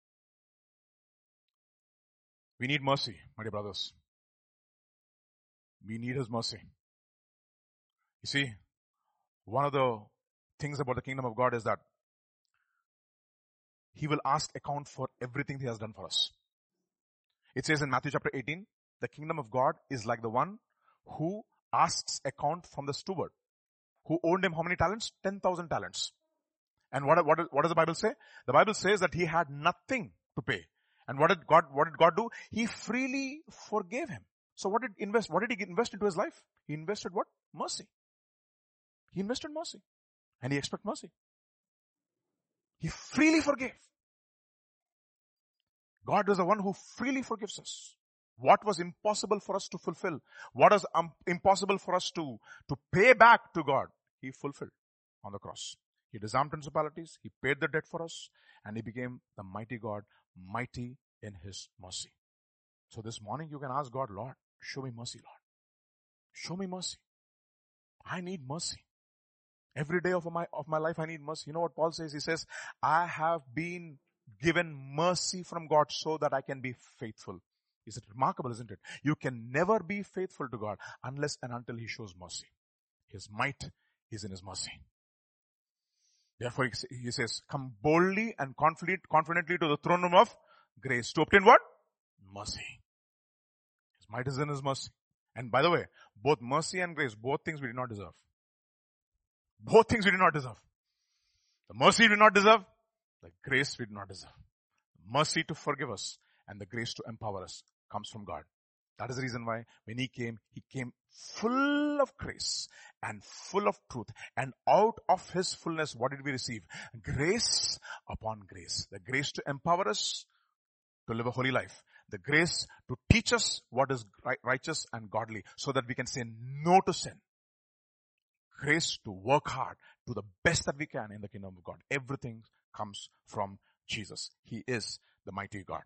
Speaker 1: We need mercy, my dear brothers. We need his mercy. You see, one of the things about the kingdom of God is that he will ask account for everything he has done for us. It says in Matthew chapter eighteen, the kingdom of God is like the one who asks account from the steward, who owed him how many talents? ten thousand talents. And what, what, what does the Bible say? The Bible says that he had nothing to pay. And what did God, what did God do? He freely forgave him. So what did invest, what did he invest into his life? He invested what? Mercy. He invested mercy. And he expects mercy. He freely forgave. God is the one who freely forgives us. What was impossible for us to fulfill, what is um, impossible for us to, to pay back to God, he fulfilled on the cross. He disarmed principalities, he paid the debt for us, and he became the mighty God, mighty in his mercy. So this morning you can ask God, Lord, show me mercy, Lord. Show me mercy. I need mercy. Every day of my, of my life I need mercy. You know what Paul says? He says, I have been given mercy from God so that I can be faithful. Is it remarkable, isn't it? You can never be faithful to God unless and until he shows mercy. His might is in his mercy. Therefore he says, come boldly and confidently to the throne room of grace to obtain what? Mercy. His might is in his mercy. And by the way, both mercy and grace, both things we did not deserve. Both things we did not deserve. The mercy we did not deserve, the grace we did not deserve. Mercy to forgive us and the grace to empower us comes from God. That is the reason why when he came, he came full of grace and full of truth. And out of his fullness, what did we receive? Grace upon grace. The grace to empower us to live a holy life. The grace to teach us what is righteous and godly so that we can say no to sin. Grace to work hard, to the best that we can in the kingdom of God. Everything comes from Jesus. He is the mighty God.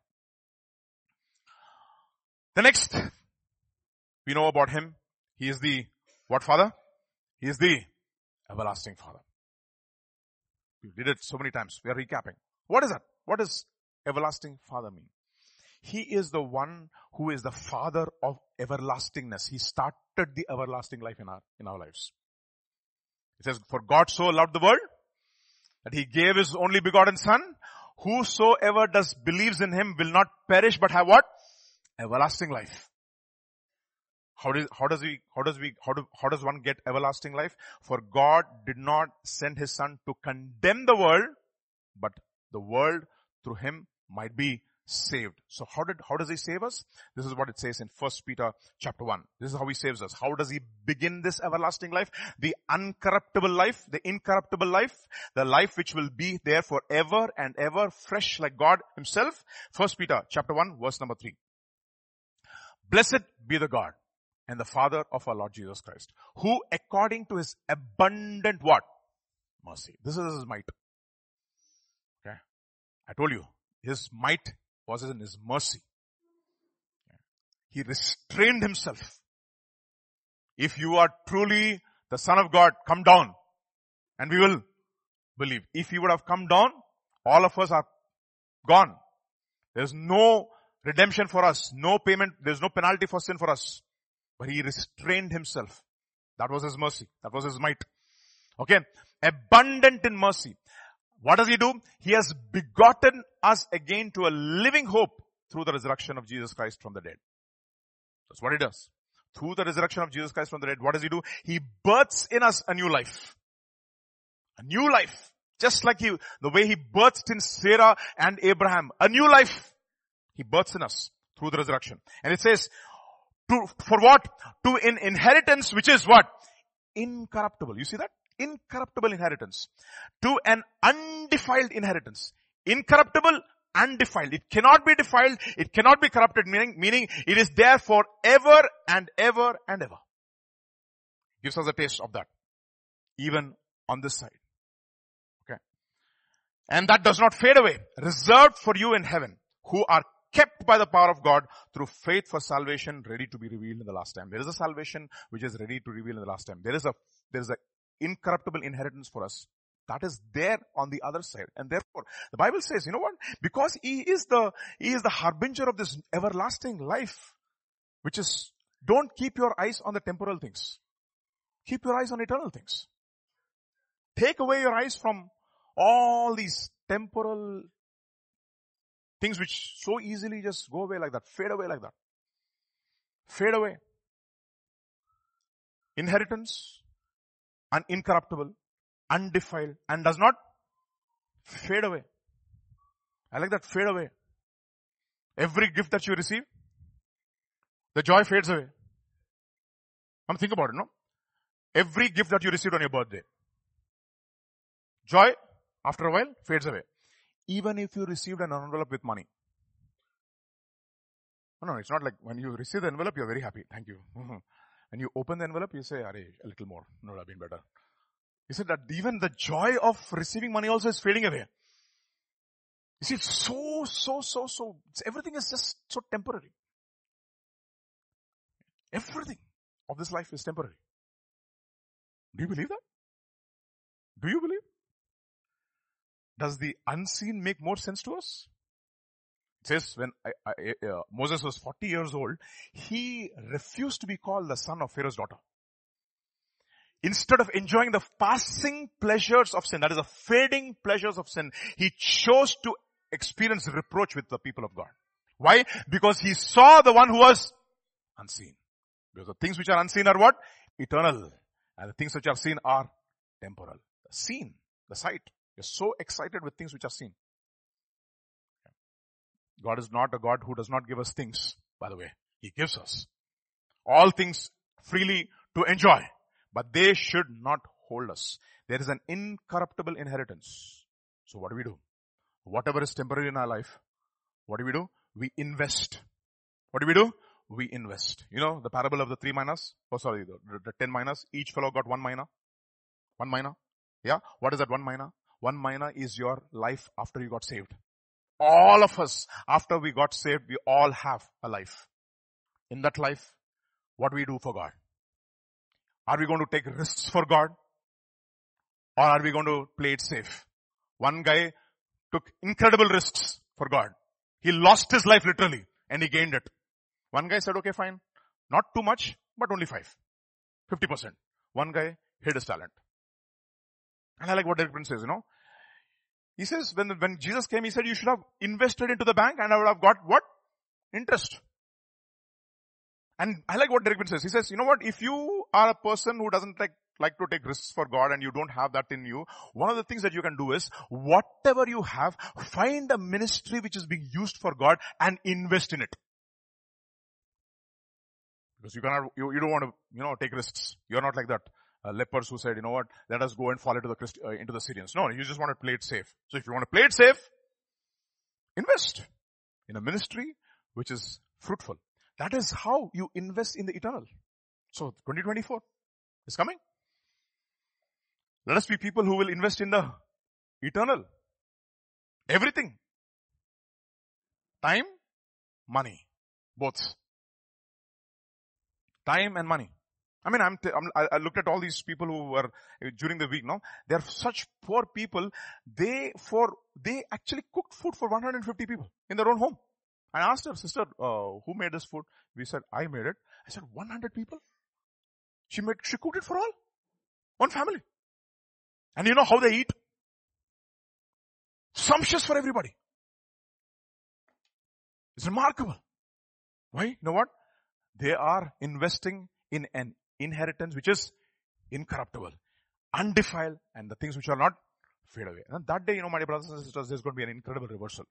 Speaker 1: The next, we know about him. He is the, what Father? He is the everlasting Father. We did it so many times. We are recapping. What is that? What does everlasting Father mean? He is the one who is the Father of everlastingness. He started the everlasting life in our, in our lives. It says, for God so loved the world that he gave his only begotten Son. Whosoever does believes in him will not perish but have what? Everlasting life. How does, how does we, how does we, how do, how does one get everlasting life? For God did not send his Son to condemn the world, but the world through him might be saved. So how did, how does he save us? This is what it says in First Peter chapter one. This is how he saves us. How does he begin this everlasting life? The uncorruptible life, the incorruptible life, the life which will be there forever and ever, fresh like God himself. First Peter chapter one, verse number three. Blessed be the God and the Father of our Lord Jesus Christ, who according to his abundant what? Mercy. This is his might. Okay. I told you, his might was in his mercy. He restrained himself. If you are truly the Son of God, come down and we will believe. If he would have come down, all of us are gone. There's no redemption for us, no payment, there's no penalty for sin for us. But he restrained himself. That was his mercy. That was his might. Okay. Abundant in mercy. What does he do? He has begotten us again to a living hope through the resurrection of Jesus Christ from the dead. That's what he does. Through the resurrection of Jesus Christ from the dead, what does he do? He births in us a new life. A new life. Just like he, the way he birthed in Sarah and Abraham. A new life. He births in us through the resurrection. And it says, to, for what? To an inheritance which is what? Incorruptible. You see that? incorruptible inheritance to an undefiled inheritance. Incorruptible, undefiled. It cannot be defiled. It cannot be corrupted, meaning, meaning it is there for ever and ever and ever. Gives us a taste of that. Even on this side. Okay. And that does not fade away. Reserved for you in heaven, who are kept by the power of God through faith for salvation, ready to be revealed in the last time. There is a salvation which is ready to reveal in the last time. There is a, there is a incorruptible inheritance for us. That is there on the other side. And therefore, the Bible says, you know what? Because He is the, He is the harbinger of this everlasting life, which is, don't keep your eyes on the temporal things. Keep your eyes on eternal things. Take away your eyes from all these temporal things which so easily just go away like that, fade away like that. Fade away. Inheritance, and incorruptible, undefiled, and does not fade away. I like that, fade away. Every gift that you receive, the joy fades away. I'm thinking about it, no? Every gift that you received on your birthday, joy, after a while, fades away. Even if you received an envelope with money. No, no, it's not like when you receive the envelope, you're very happy. Thank you. When you open the envelope, you say, Arey, a little more. No, I've been better. You said that even the joy of receiving money also is fading away. You see, it's so, so, so, so, it's, everything is just so temporary. Everything of this life is temporary. Do you believe that? Do you believe? Does the unseen make more sense to us? It says when I, I, uh, Moses was forty years old, he refused to be called the son of Pharaoh's daughter. Instead of enjoying the passing pleasures of sin, that is the fading pleasures of sin, he chose to experience reproach with the people of God. Why? Because he saw the one who was unseen. Because the things which are unseen are what? Eternal. And the things which are seen are temporal. The seen, the sight. You're so excited with things which are seen. God is not a God who does not give us things, by the way. He gives us all things freely to enjoy. But they should not hold us. There is an incorruptible inheritance. So what do we do? Whatever is temporary in our life, what do we do? We invest. What do we do? We invest. You know the parable of the three minas? Oh sorry, the, the ten minas. Each fellow got one mina. One mina. Yeah? What is that one mina? One mina is your life after you got saved. All of us, after we got saved, we all have a life. In that life, what do we do for God? Are we going to take risks for God? Or are we going to play it safe? One guy took incredible risks for God. He lost his life literally and he gained it. One guy said, okay, fine. Not too much, but only five. fifty percent. One guy hid his talent. And I like what Derek Prince says, you know. He says, when, when Jesus came, he said, you should have invested into the bank and I would have got what? Interest. And I like what Derek Prince says. He says, you know what? If you are a person who doesn't like, like to take risks for God and you don't have that in you, one of the things that you can do is, whatever you have, find a ministry which is being used for God and invest in it. Because you cannot, you, you don't want to, you know, take risks. You're not like that. Uh, lepers who said, you know what, let us go and fall into the Christ, uh, into the Syrians. No, you just want to play it safe. So if you want to play it safe, invest in a ministry which is fruitful. That is how you invest in the eternal. So twenty twenty-four is coming. Let us be people who will invest in the eternal. Everything. Time, money. Both. Time and money. I mean, I'm, t- I'm, I looked at all these people who were during the week, no? They're such poor people. They, for, they actually cooked food for one hundred fifty people in their own home. I asked her, sister, uh, who made this food? We said, I made it. I said, one hundred people? She made, she cooked it for all. One family. And you know how they eat? Sumptuous for everybody. It's remarkable. Why? You know what? They are investing in an inheritance which is incorruptible, undefiled, and the things which are not fade away. And that day, you know, my dear brothers and sisters, there's going to be an incredible reversal.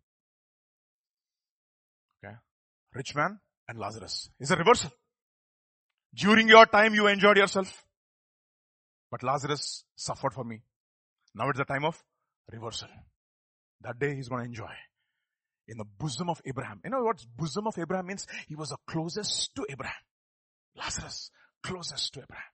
Speaker 1: Okay? Rich man and Lazarus. It's a reversal. During your time, you enjoyed yourself.
Speaker 2: But Lazarus suffered for me. Now it's the time of reversal. That day he's going to enjoy. In the bosom of Abraham. You know what bosom of Abraham means? He was the closest to Abraham. Lazarus, closest to Abraham.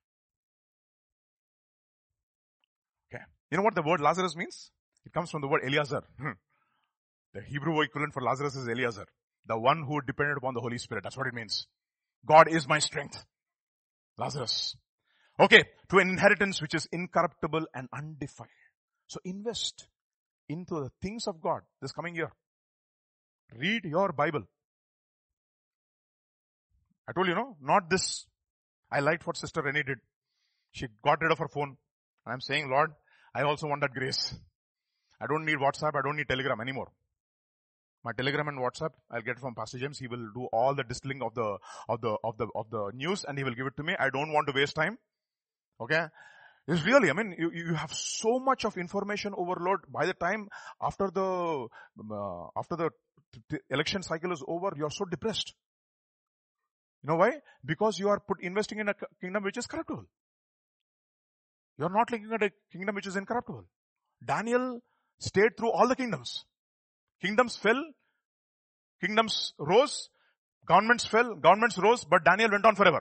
Speaker 2: Okay. You know what the word Lazarus means? It comes from the word Eliezer. Hmm. The Hebrew equivalent for Lazarus is Eliezer. The one who depended upon the Holy Spirit. That's what it means. God is my strength. Lazarus. Okay. To an inheritance which is incorruptible and undefiled. So invest into the things of God this coming year. Read your Bible. I told you, no, not this. I liked what Sister Rennie did. She got rid of her phone. And I'm saying, Lord, I also want that grace. I don't need WhatsApp. I don't need Telegram anymore. My Telegram and WhatsApp, I'll get from Pastor James. He will do all the distilling of the, of the, of the, of the news and he will give it to me. I don't want to waste time. Okay. It's really, I mean, you, you have so much of information overload. By the time after the, uh, after the t- election cycle is over, you're so depressed. You know why? Because you are put investing in a kingdom which is corruptible. You're not looking at a kingdom which is incorruptible. Daniel stayed through all the kingdoms. Kingdoms fell, kingdoms rose, governments fell, governments rose, but Daniel went on forever.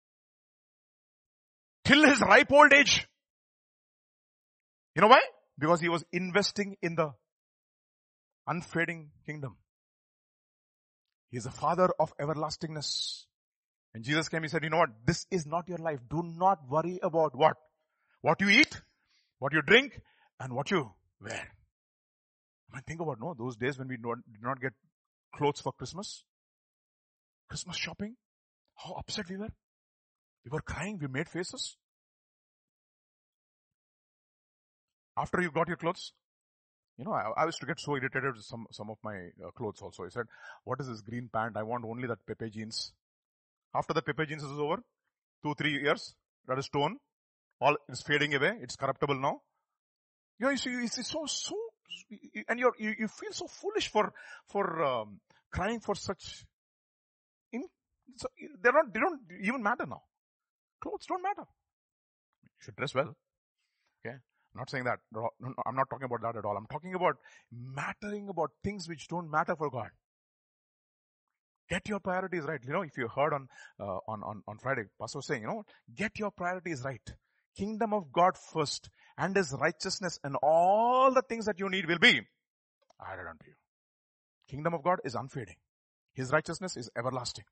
Speaker 2: Till his ripe old age. You know why? Because he was investing in the unfading kingdom. He is the father of everlastingness. And Jesus came, he said, you know what? This is not your life. Do not worry about what? What you eat, what you drink, and what you wear. I mean, think about, no, those days when we did not get clothes for Christmas. Christmas shopping. How upset we were. We were crying. We made faces. After you got your clothes, you know, I, I used to get so irritated with some, some of my uh, clothes also. I said, what is this green pant? I want only that Pepe jeans. After the Pepe jeans is over, two, three years, that is torn. All is fading away. It's corruptible now. You know, you see, it's so, so, and you're, you, you feel so foolish for, for, um, crying for such, in, so they're not, they don't even matter now. Clothes don't matter. You should dress well. Okay. I'm not saying that. No, no, I'm not talking about that at all. I'm talking about mattering about things which don't matter for God. Get your priorities right. You know, if you heard on, uh, on, on, on Friday, Pastor was saying, you know, get your priorities right. Kingdom of God first and his righteousness and all the things that you need will be added unto you. Kingdom of God is unfading. His righteousness is everlasting.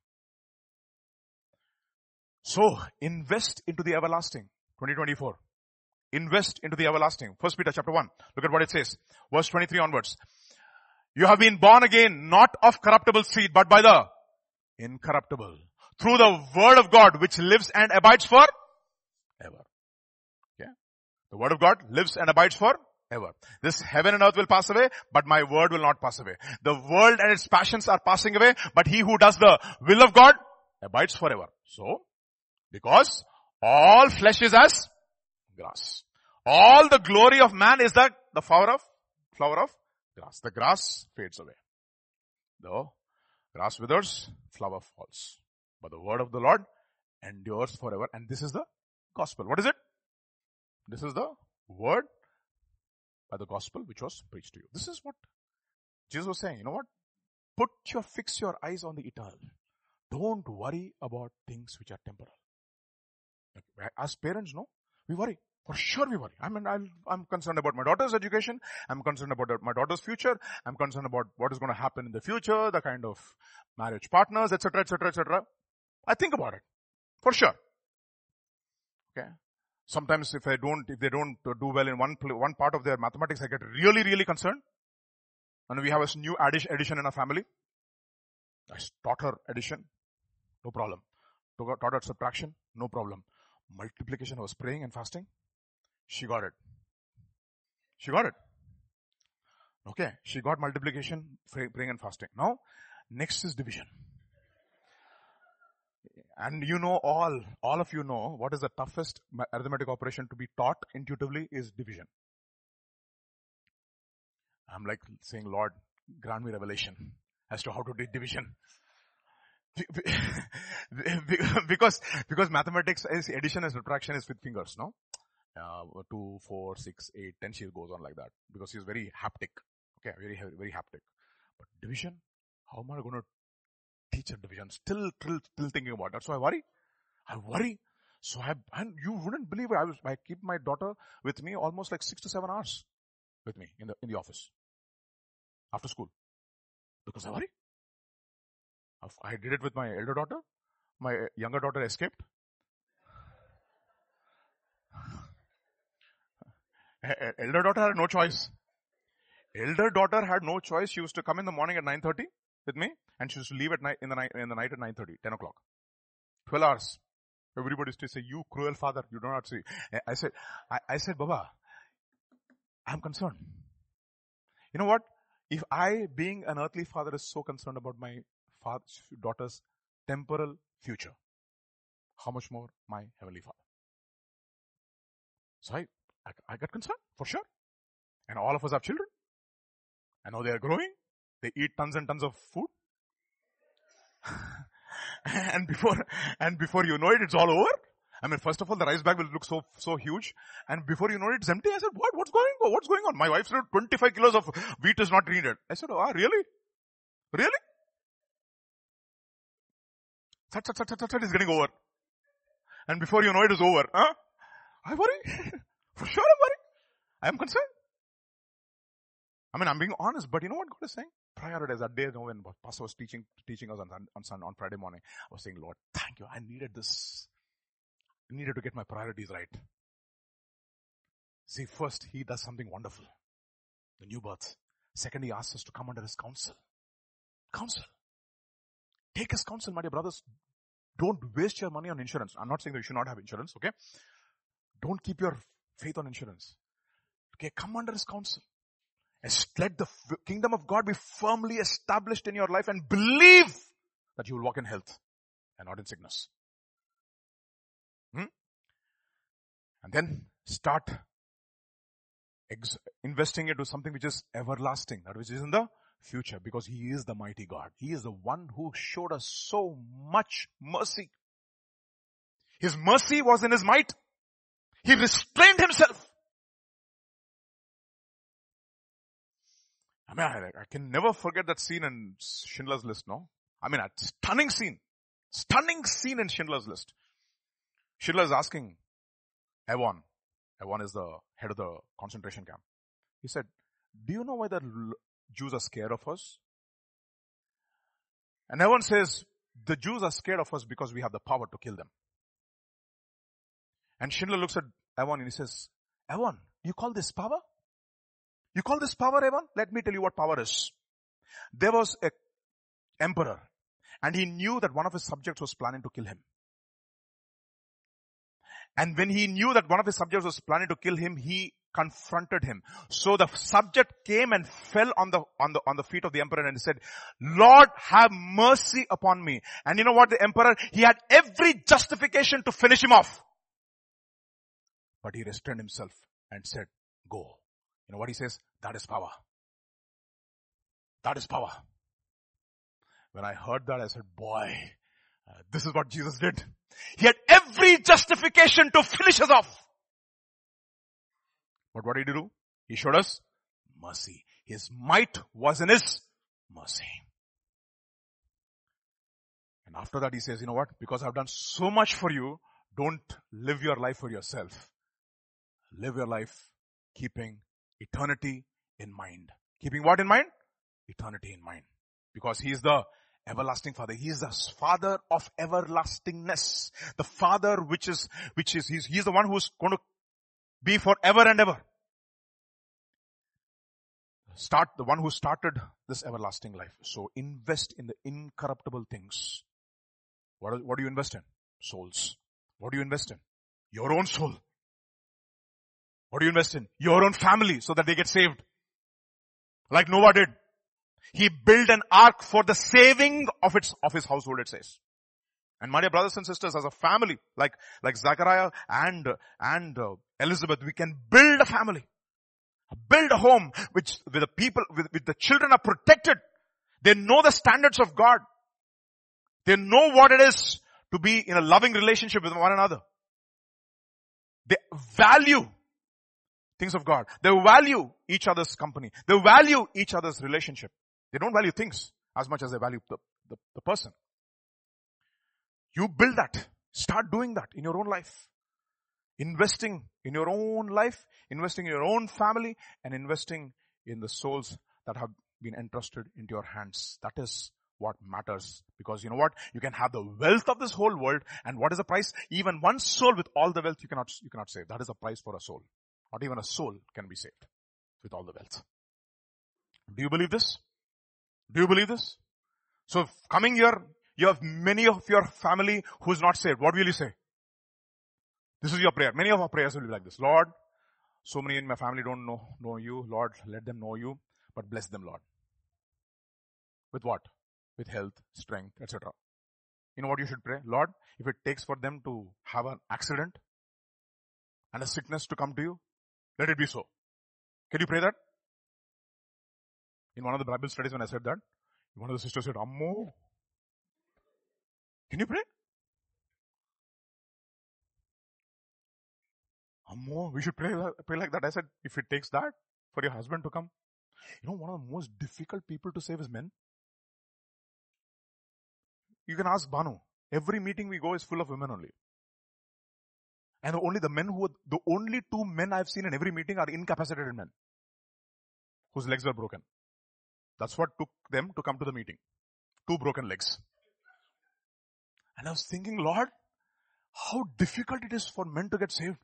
Speaker 2: So, invest into the everlasting. twenty twenty-four. Invest into the everlasting. First Peter chapter one. Look at what it says. Verse twenty-three onwards. You have been born again, not of corruptible seed, but by the incorruptible. Through the word of God, which lives and abides for ever. Okay? The word of God lives and abides for ever. This heaven and earth will pass away, but my word will not pass away. The world and its passions are passing away, but he who does the will of God abides forever. So, because all flesh is as grass. All the glory of man is that the flower of, flower of grass. The grass fades away. The grass withers, flower falls. But the word of the Lord endures forever. And this is the gospel. What is it? This is the word by the gospel which was preached to you. This is what Jesus was saying. You know what? Put your, fix your eyes on the eternal. Don't worry about things which are temporal. As parents, no, we worry. For sure we worry. I mean, I'll, I'm concerned about my daughter's education. I'm concerned about my daughter's future. I'm concerned about what is going to happen in the future, the kind of marriage partners, et cetera, et cetera, et cetera. I think about it. For sure. Okay. Sometimes if I don't, if they don't do well in one, one part of their mathematics, I get really, really concerned. And we have a new addition in our family. I taught her addition. No problem. Taught her subtraction. No problem. Multiplication, I was praying and fasting. She got it. She got it. Okay. She got multiplication, praying and fasting. Now, next is division. And you know all, all of you know what is the toughest arithmetic operation to be taught intuitively is division. I'm like saying, Lord, grant me revelation as to how to do division. because, because mathematics is addition and subtraction is with fingers, no? Uh, two, four, six, eight, ten, she goes on like that because she's very haptic. Okay, very, very haptic. But division, how am I going to teach her division? Still, still, still thinking about that. So I worry. I worry. So I, and you wouldn't believe it. I was, I keep my daughter with me almost like six to seven hours with me in the, in the office after school because I worry. I did it with my elder daughter. My younger daughter escaped. Elder daughter had no choice. Elder daughter had no choice. She used to come in the morning at nine thirty with me and she used to leave at night, in the night, in the night at nine thirty, ten o'clock. twelve hours. Everybody used to say, you cruel father, you don't have to see. I said, I, I said, Baba, I'm concerned. You know what? If I, being an earthly father, is so concerned about my father, daughter's temporal future, how much more my heavenly father? So I, I, I got concerned, for sure. And all of us have children. And now they are growing. They eat tons and tons of food. and before, and before you know it, it's all over. I mean, first of all, the rice bag will look so, so huge. And before you know it, it's empty. I said, what, what's going on? What's going on? My wife said twenty-five kilos of wheat is not needed. I said, oh, really? Really? Such, such, such, such, such is getting over. And before you know it, it's over. Huh? I worry. For sure I worry. I am concerned. I mean, I'm being honest, but you know what God is saying? Prioritize. That day, you know, when Pastor was teaching, teaching us on, on, on, on Friday morning, I was saying, Lord, thank you. I needed this. I needed to get my priorities right. See, first, He does something wonderful. The new birth. Second, He asks us to come under His counsel. Counsel. Take His counsel, my dear brothers. Don't waste your money on insurance. I'm not saying that you should not have insurance, okay? Don't keep your faith on insurance. Okay, come under His counsel. Let the kingdom of God be firmly established in your life and believe that you will walk in health and not in sickness. Hmm? And then start ex- investing into something which is everlasting, that which is in the future, because He is the mighty God. He is the one who showed us so much mercy. His mercy was in His might. He restrained Himself. I mean, I, I can never forget that scene in Schindler's List, no? I mean, a stunning scene. Stunning scene in Schindler's List. Schindler is asking Ewan. Ewan is the head of the concentration camp. He said, do you know why the Jews are scared of us? And Ewan says, the Jews are scared of us because we have the power to kill them. And Schindler looks at Ewan and he says, Ewan, you call this power? You call this power, Ewan? Let me tell you what power is. There was an emperor and he knew that one of his subjects was planning to kill him. And when he knew that one of his subjects was planning to kill him, he confronted him. So the subject came and fell on the, on the, on the feet of the emperor and said, Lord, have mercy upon me. And you know what? The emperor, he had every justification to finish him off. But he restrained himself and said, go. You know what he says? That is power. That is power. When I heard that, I said, boy, uh, this is what Jesus did. He had every justification to finish us off. But what did He do? He showed us mercy. His might was in His mercy. And after that He says, you know what? Because I've done so much for you, don't live your life for yourself. Live your life keeping eternity in mind. Keeping what in mind? Eternity in mind. Because He is the everlasting Father. He is the Father of everlastingness. The Father which is, which is, He's, He's the one who's going to be forever and ever. Start, the one who started this everlasting life. So invest in the incorruptible things. What, what do you invest in? Souls. What do you invest in? Your own soul. What do you invest in? Your own family, so that they get saved. Like Noah did. He built an ark for the saving of its, of his household, it says. And my dear brothers and sisters, as a family, like, like Zachariah and, and uh, Elizabeth, we can build a family. Build a home which, where the people, with, with the children are protected. They know the standards of God. They know what it is to be in a loving relationship with one another. They value things of God. They value each other's company. They value each other's relationship. They don't value things as much as they value the, the, the person. You build that. Start doing that in your own life. Investing in your own life, investing in your own family, and investing in the souls that have been entrusted into your hands. That is what matters. Because you know what? You can have the wealth of this whole world, and what is the price? Even one soul with all the wealth you cannot, you cannot save. That is the price for a soul. Not even a soul can be saved with all the wealth. Do you believe this? Do you believe this? So coming here, you have many of your family who is not saved. What will you say? This is your prayer. Many of our prayers will be like this. Lord, so many in my family don't know, know you. Lord, let them know you, but bless them, Lord. With what? With health, strength, et cetera. You know what you should pray? Lord, if it takes for them to have an accident and a sickness to come to you, let it be so. Can you pray that? In one of the Bible studies when I said that, one of the sisters said, Ammo. Can you pray? Ammo, we should pray, pray like that. I said, if it takes that for your husband to come. You know, one of the most difficult people to save is men. You can ask Banu. Every meeting we go is full of women only. And only the men who, the only two men I've seen in every meeting are incapacitated men. Whose legs were broken. That's what took them to come to the meeting. Two broken legs. And I was thinking, Lord, how difficult it is for men to get saved.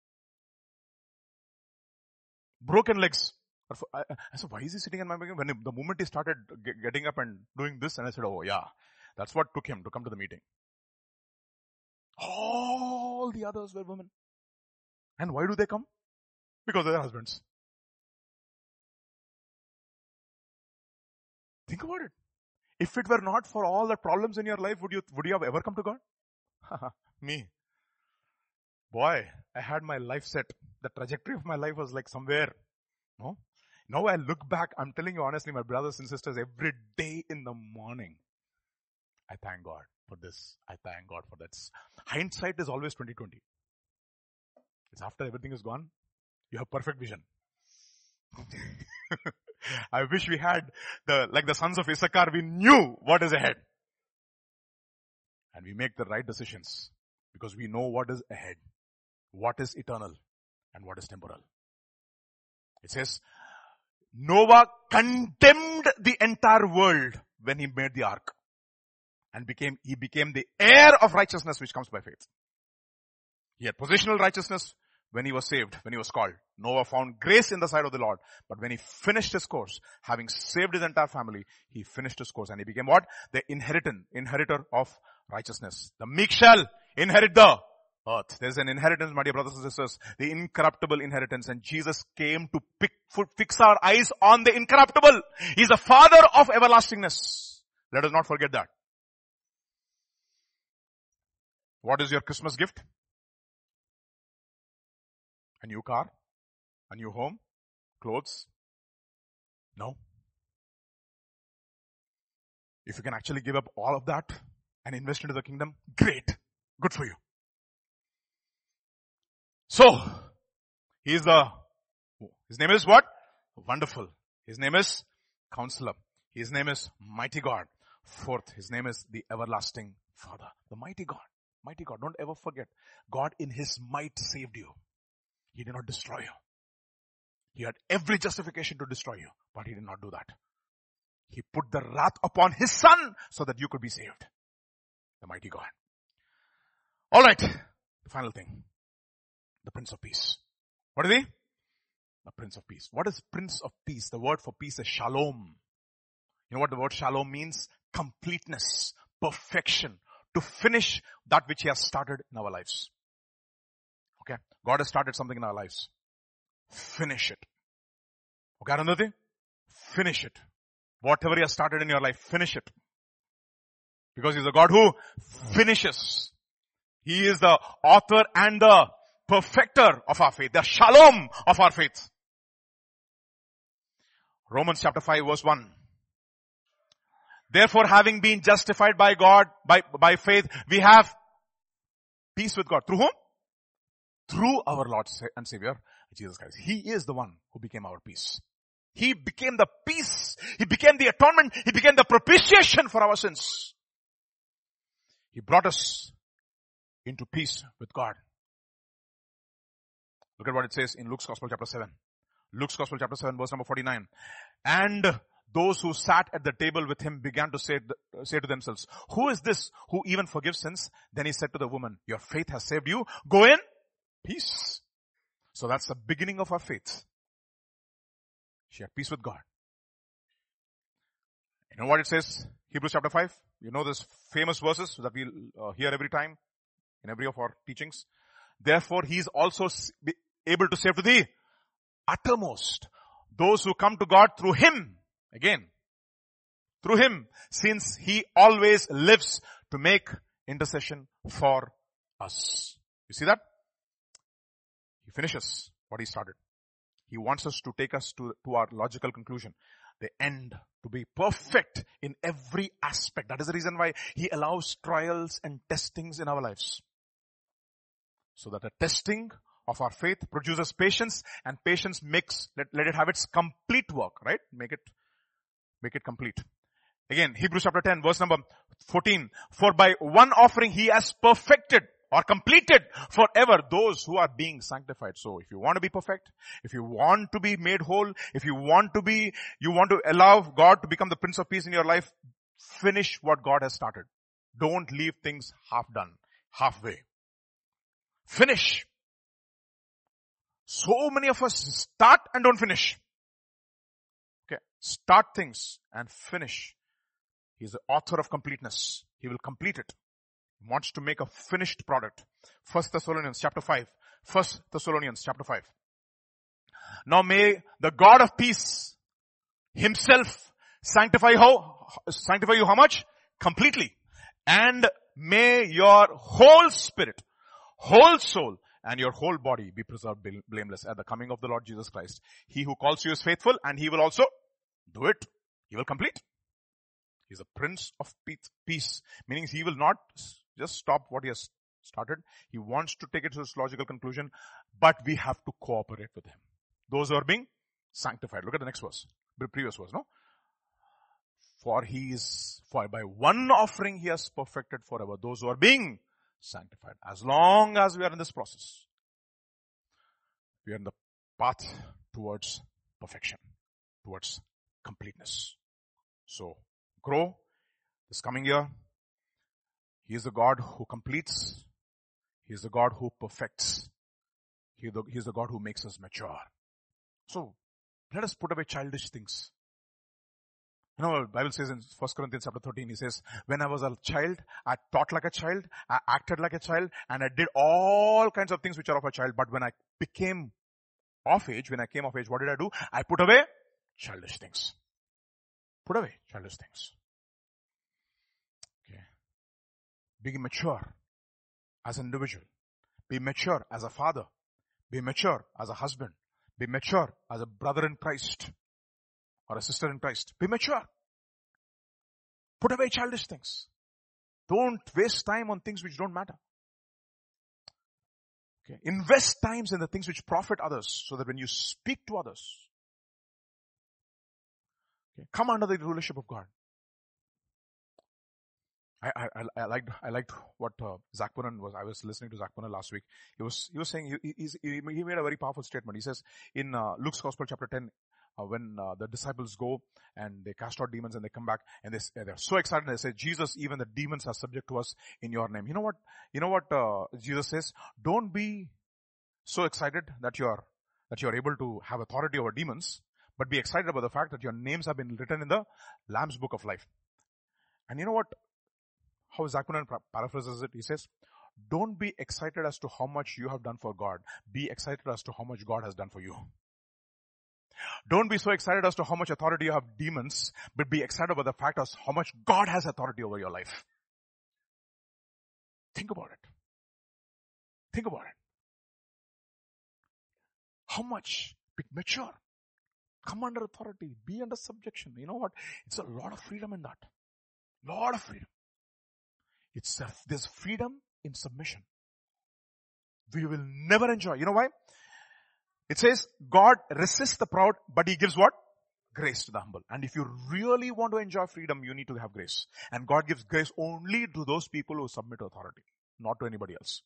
Speaker 2: Broken legs. I said, why is he sitting in my meeting? When he, the moment he started getting up and doing this, and I said, oh yeah, that's what took him to come to the meeting. All the others were women. And why do they come? Because they're husbands. Think about it. If it were not for all the problems in your life, would you, would you have ever come to God? Me. Boy, I had my life set. The trajectory of my life was like somewhere. No? Now I look back, I'm telling you honestly, my brothers and sisters, every day in the morning, I thank God for this. I thank God for that. Hindsight is always twenty twenty. It's after everything is gone, you have perfect vision. I wish we had the, like the sons of Issachar, we knew what is ahead. And we make the right decisions because we know what is ahead, what is eternal and what is temporal. It says, Noah condemned the entire world when he made the ark and became, he became the heir of righteousness which comes by faith. He had positional righteousness when he was saved, when he was called. Noah found grace in the sight of the Lord. But when he finished his course, having saved his entire family, he finished his course and he became what? The inheritant, inheritor of righteousness. The meek shall inherit the earth. There's an inheritance, my dear brothers and sisters, the incorruptible inheritance. And Jesus came to pick, fix our eyes on the incorruptible. He's the Father of everlastingness. Let us not forget that. What is your Christmas gift? A new car? A new home? Clothes? No. If you can actually give up all of that and invest into the kingdom, great. Good for you. So, he is the, his name is what? Wonderful. His name is Counselor. His name is Mighty God. Fourth, his name is the Everlasting Father. The Mighty God. Mighty God. Don't ever forget. God in his might saved you. He did not destroy you. He had every justification to destroy you, but he did not do that. He put the wrath upon his son so that you could be saved. The mighty God. Alright. The final thing. The Prince of Peace. What is he? The Prince of Peace. What is Prince of Peace? The word for peace is shalom. You know what the word shalom means? Completeness, perfection, to finish that which he has started in our lives. Okay. God has started something in our lives. Finish it. Okay, Arundhati? Finish it. Whatever he has started in your life, finish it. Because he's a God who finishes. He is the author and the perfecter of our faith. The shalom of our faith. Romans chapter five verse one. Therefore, having been justified by God, by, by faith, we have peace with God. Through whom? through our Lord and Savior, Jesus Christ. He is the one who became our peace. He became the peace. He became the atonement. He became the propitiation for our sins. He brought us into peace with God. Look at what it says in Luke's Gospel chapter seven. Luke's Gospel chapter seven verse number forty-nine. And those who sat at the table with him began to say, say to themselves, who is this who even forgives sins? Then he said to the woman, your faith has saved you. Go in peace. So that's the beginning of our faith. She had peace with God. You know what it says? Hebrews chapter five. You know this famous verses that we uh, hear every time in every of our teachings. Therefore, he is also able to save to the uttermost those who come to God through him. Again, through him, since he always lives to make intercession for us. You see that? He finishes what he started. He wants us to take us to, to our logical conclusion. The end, to be perfect in every aspect. That is the reason why he allows trials and testings in our lives. So that the testing of our faith produces patience, and patience makes, let, let it have its complete work, right? Make it, make it complete. Again, Hebrews chapter ten, verse number fourteen. For by one offering he has perfected or completed forever those who are being sanctified. So if you want to be perfect, if you want to be made whole, if you want to be, you want to allow God to become the Prince of Peace in your life, finish what God has started. Don't leave things half done, halfway. Finish. So many of us start and don't finish. Okay. Start things and finish. He's the author of completeness. He will complete it. He wants to make a finished product. First Thessalonians chapter five. First Thessalonians chapter five. Now may the God of peace himself sanctify how, sanctify you how much? Completely. And may your whole spirit, whole soul, and your whole body be preserved blameless at the coming of the Lord Jesus Christ. He who calls you is faithful, and he will also do it. He will complete. He's a Prince of Peace, meaning he will not just stop what he has started. He wants to take it to its logical conclusion, but we have to cooperate with him. Those who are being sanctified. Look at the next verse. The previous verse, no? For he is, for by one offering he has perfected forever those who are being sanctified. As long as we are in this process, we are in the path towards perfection, towards completeness. So, grow this coming year. He is the God who completes. He is the God who perfects. He is the, he is the God who makes us mature. So, let us put away childish things. You know, the Bible says in First Corinthians chapter thirteen, he says, when I was a child, I thought like a child, I acted like a child, and I did all kinds of things which are of a child. But when I became of age, when I came of age, what did I do? I put away childish things. Put away childish things. Okay. Be mature as an individual. Be mature as a father. Be mature as a husband. Be mature as a brother in Christ. Or a sister in Christ. Be mature. Put away childish things. Don't waste time on things which don't matter. Okay. Invest times in the things which profit others, so that when you speak to others, okay, come under the rulership of God. I, I, I liked, I liked what uh, Zach Punan was. I was listening to Zach Punan last week. He was, he was saying, he, he's, he, he made a very powerful statement. He says in uh, Luke's Gospel chapter ten, Uh, when uh, the disciples go and they cast out demons and they come back and they, they're so excited. They say, Jesus, even the demons are subject to us in your name. You know what, you know what uh, Jesus says? Don't be so excited that you're, that you're able to have authority over demons, but be excited about the fact that your names have been written in the Lamb's book of life. And you know what, how Zach Punan paraphrases it? He says, don't be excited as to how much you have done for God. Be excited as to how much God has done for you. Don't be so excited as to how much authority you have demons, but be excited about the fact of how much God has authority over your life. Think about it. Think about it. How much? Be mature. Come under authority. Be under subjection. You know what? It's a lot of freedom in that. Lot of freedom. It's a, there's freedom in submission. we will never enjoy. You know why? It says God resists the proud, but he gives what? Grace to the humble. And if you really want to enjoy freedom, you need to have grace. And God gives grace only to those people who submit to authority, not to anybody else.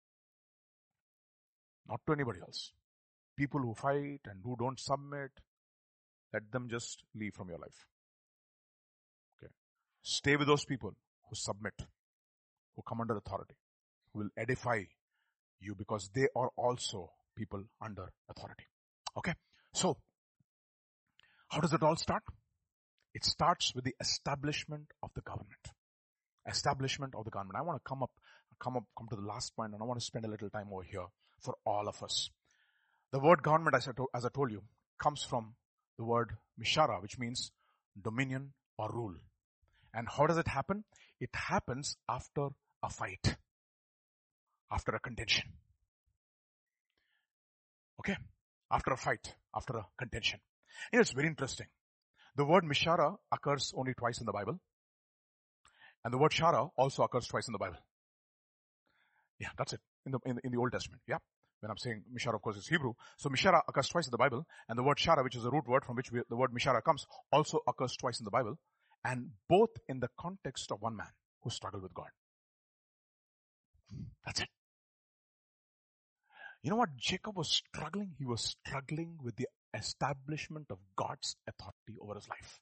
Speaker 2: Not to anybody else. People who fight and who don't submit, let them just leave from your life. Okay. Stay with those people who submit, who come under authority, who will edify you, because they are also people under authority. Okay. So, how does it all start? It starts with the establishment of the government. Establishment of the government. I want to come up, come up, come to the last point, and I want to spend a little time over here for all of us. The word government, as I, to, as I told you, comes from the word mishara, which means dominion or rule. And how does it happen? It happens after a fight, after a contention. Okay? After a fight, after a contention. You know, it's very interesting. The word mishara occurs only twice in the Bible. And the word shara also occurs twice in the Bible. Yeah, that's it. In the, in the, in the Old Testament. Yeah. When I'm saying mishara, of course, is Hebrew. So mishara occurs twice in the Bible. And the word shara, which is the root word from which we, the word mishara comes, also occurs twice in the Bible. And both in the context of one man who struggled with God. That's it. You know what? Jacob was struggling. He was struggling with the establishment of God's authority over his life.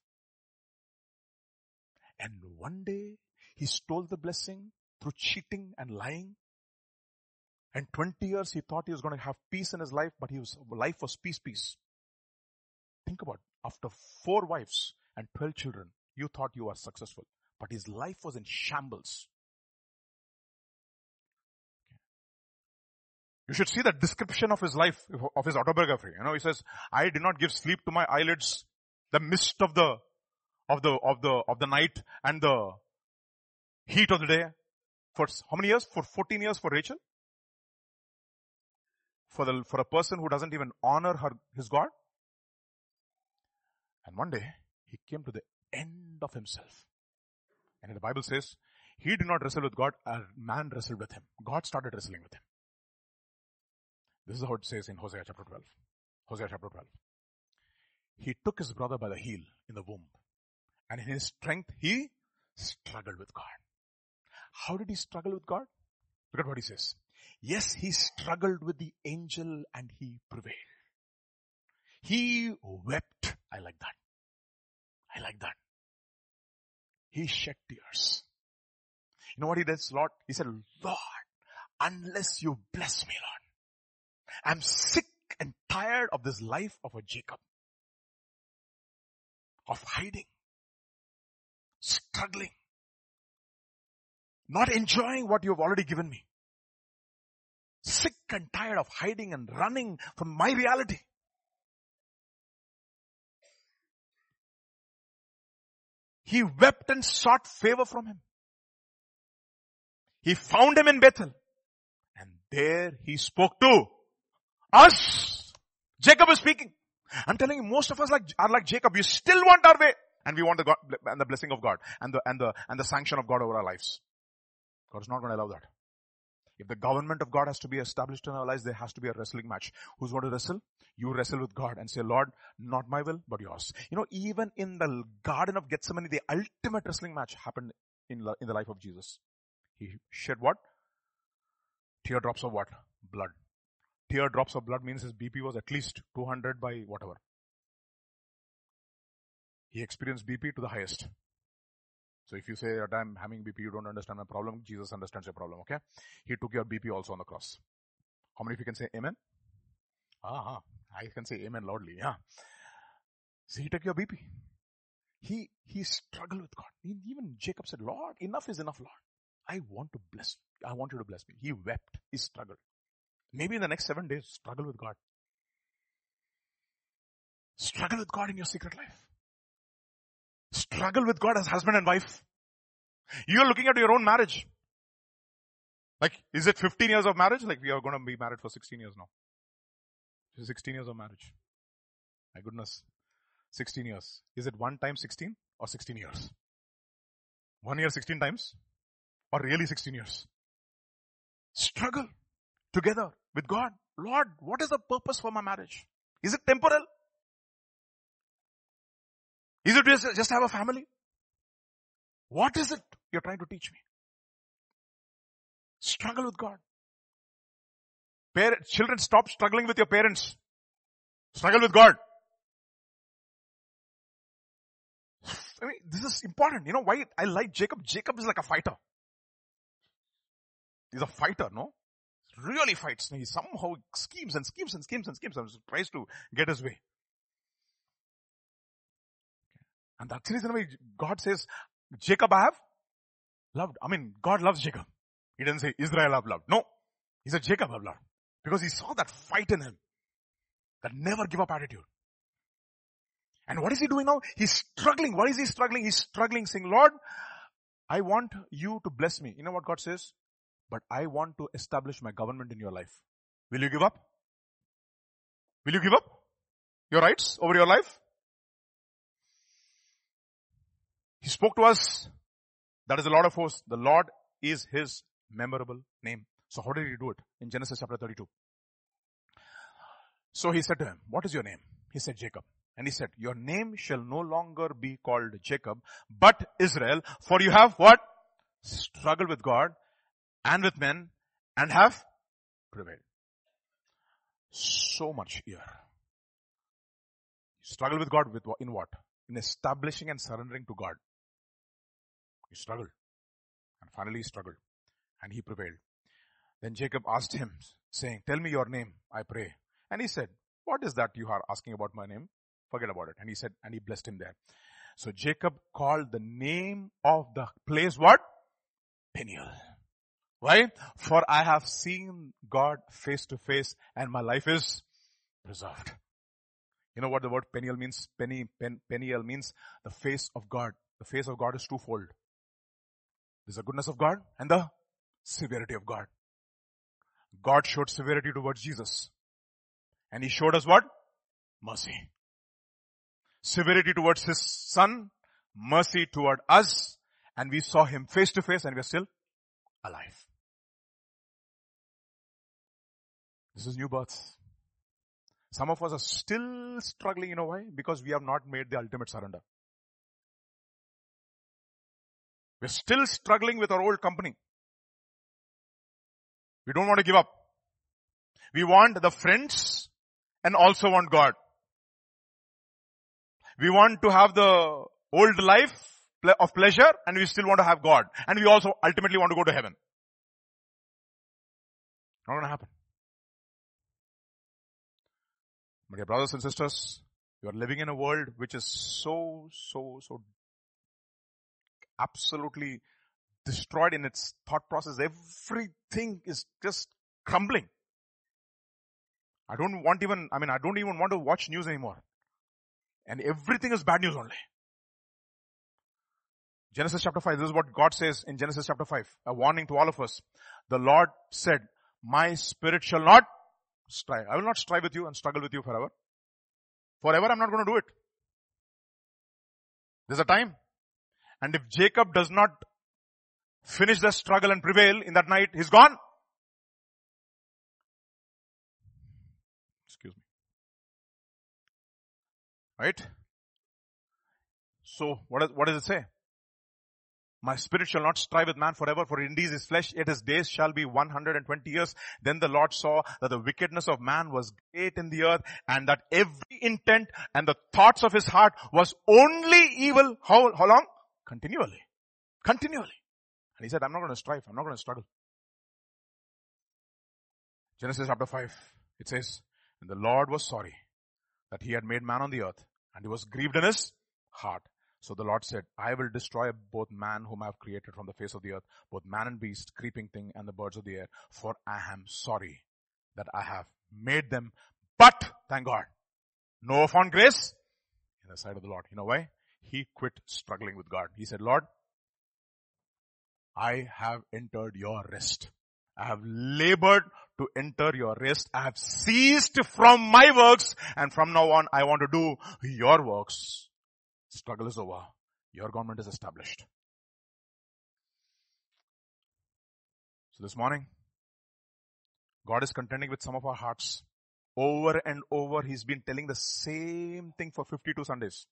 Speaker 2: And one day, he stole the blessing through cheating and lying. And twenty years, he thought he was going to have peace in his life, but his life was peace, peace. Think about it. After four wives and twelve children, you thought you were successful, but his life was in shambles. You should see the description of his life, of his autobiography. You know, he says, I did not give sleep to my eyelids, the mist of the, of the, of the, of the night and the heat of the day. For how many years? For fourteen years for Rachel? For the, for a person who doesn't even honor her, his God? And one day, he came to the end of himself. And the Bible says, he did not wrestle with God, a man wrestled with him. God started wrestling with him. This is how it says in Hosea chapter twelve. Hosea chapter twelve. He took his brother by the heel in the womb. And in his strength, he struggled with God. How did he struggle with God? Look at what he says. Yes, he struggled with the angel and he prevailed. He wept. I like that. I like that. He shed tears. You know what he did, Lord? He said, Lord, unless you bless me, Lord, I'm sick and tired of this life of a Jacob. Of hiding. Struggling. Not enjoying what you have already given me. Sick and tired of hiding and running from my reality. He wept and sought favor from him. He found him in Bethel. And there he spoke to us. Jacob is speaking. I'm telling you, most of us like, are like Jacob. We still want our way. And we want the God, and the blessing of God. And the, and the, and the sanction of God over our lives. God is not going to allow that. If the government of God has to be established in our lives, there has to be a wrestling match. Who's going to wrestle? You wrestle with God and say, Lord, not my will, but yours. You know, even in the Garden of Gethsemane, the ultimate wrestling match happened in, in the life of Jesus. He shed what? Teardrops of what? Blood. Teardrops of blood means his B P was at least two hundred by whatever. He experienced B P to the highest. So if you say that I'm having B P, you don't understand my problem, Jesus understands your problem, okay? He took your B P also on the cross. How many of you can say amen? Ah, I can say amen loudly, yeah. So he took your B P. He, he struggled with God. Even Jacob said, Lord, enough is enough, Lord. I want to bless you. I want you to bless me. He wept. He struggled. Maybe in the next seven days, struggle with God. Struggle with God in your secret life. Struggle with God as husband and wife. You're looking at your own marriage. Like, is it fifteen years of marriage? Like, we are going to be married for sixteen years now. sixteen years of marriage. My goodness. sixteen years. Is it one time sixteen or sixteen years? One year sixteen times? Or really sixteen years? Struggle. together with God. Lord, what is the purpose for my marriage? Is it temporal? Is it just, just have a family? What is it you're trying to teach me? Struggle with God. Parents, children, stop struggling with your parents. Struggle with God. I mean, this is important. You know why I like Jacob? Jacob is like a fighter. He's a fighter, no? Really fights. He somehow schemes and schemes and schemes and schemes and tries to get his way. And that's the reason why God says, Jacob I have loved. I mean, God loves Jacob. He doesn't say Israel I have loved. No. He said Jacob I have loved. Because he saw that fight in him. That never give up attitude. And what is he doing now? He's struggling. Why is he struggling? He's struggling saying, Lord, I want you to bless me. You know what God says? But I want to establish my government in your life. Will you give up? Will you give up your rights over your life? He spoke to us. That is a lot of force. The Lord is his memorable name. So how did he do it? In Genesis chapter thirty-two. So he said to him, what is your name? He said, Jacob. And he said, your name shall no longer be called Jacob, but Israel, for you have what? Struggled with God and with men and have prevailed. So much here. Struggle with God with in what? In establishing and surrendering to God. He struggled. And finally he struggled. And he prevailed. Then Jacob asked him, saying, tell me your name, I pray. And he said, what is that you are asking about my name? Forget about it. And he said, and he blessed him there. So Jacob called the name of the place what? Peniel. Why? For I have seen God face to face and my life is preserved. You know what the word Peniel means? Penny, pen, Peniel means the face of God. The face of God is twofold. There's the goodness of God and the severity of God. God showed severity towards Jesus. And he showed us what? Mercy. Severity towards his son, mercy toward us, and we saw him face to face and we are still alive. This is new birth. Some of us are still struggling, you know why? Because we have not made the ultimate surrender. We're still struggling with our old company. We don't want to give up. We want the friends and also want God. We want to have the old life of pleasure and we still want to have God. And we also ultimately want to go to heaven. Not going to happen. My dear brothers and sisters, you are living in a world which is so, so, so absolutely destroyed in its thought process. Everything is just crumbling. I don't want even, I mean, I don't even want to watch news anymore. And everything is bad news only. Genesis chapter five, this is what God says in Genesis chapter five. A warning to all of us. The Lord said, my spirit shall not strive. I will not strive with you and struggle with you forever. Forever I'm not going to do it. There's a time. And if Jacob does not finish the struggle and prevail in that night, he's gone. Excuse me. Right? So, what, is, what does it say? My spirit shall not strive with man forever, for indeed his flesh, yet his days shall be one hundred twenty years. Then the Lord saw that the wickedness of man was great in the earth, and that every intent and the thoughts of his heart was only evil. How, how long? Continually. Continually. And he said, I'm not going to strive. I'm not going to struggle. Genesis chapter five, it says, and the Lord was sorry that he had made man on the earth, and he was grieved in his heart. So the Lord said, I will destroy both man whom I have created from the face of the earth, both man and beast, creeping thing, and the birds of the air, for I am sorry that I have made them. But, thank God, Noah found grace in the sight of the Lord. You know why? He quit struggling with God. He said, Lord, I have entered your rest. I have labored to enter your rest. I have ceased from my works, and from now on I want to do your works. Struggle is over. Your government is established. So this morning, God is contending with some of our hearts. Over and over, He's been telling the same thing for fifty-two Sundays.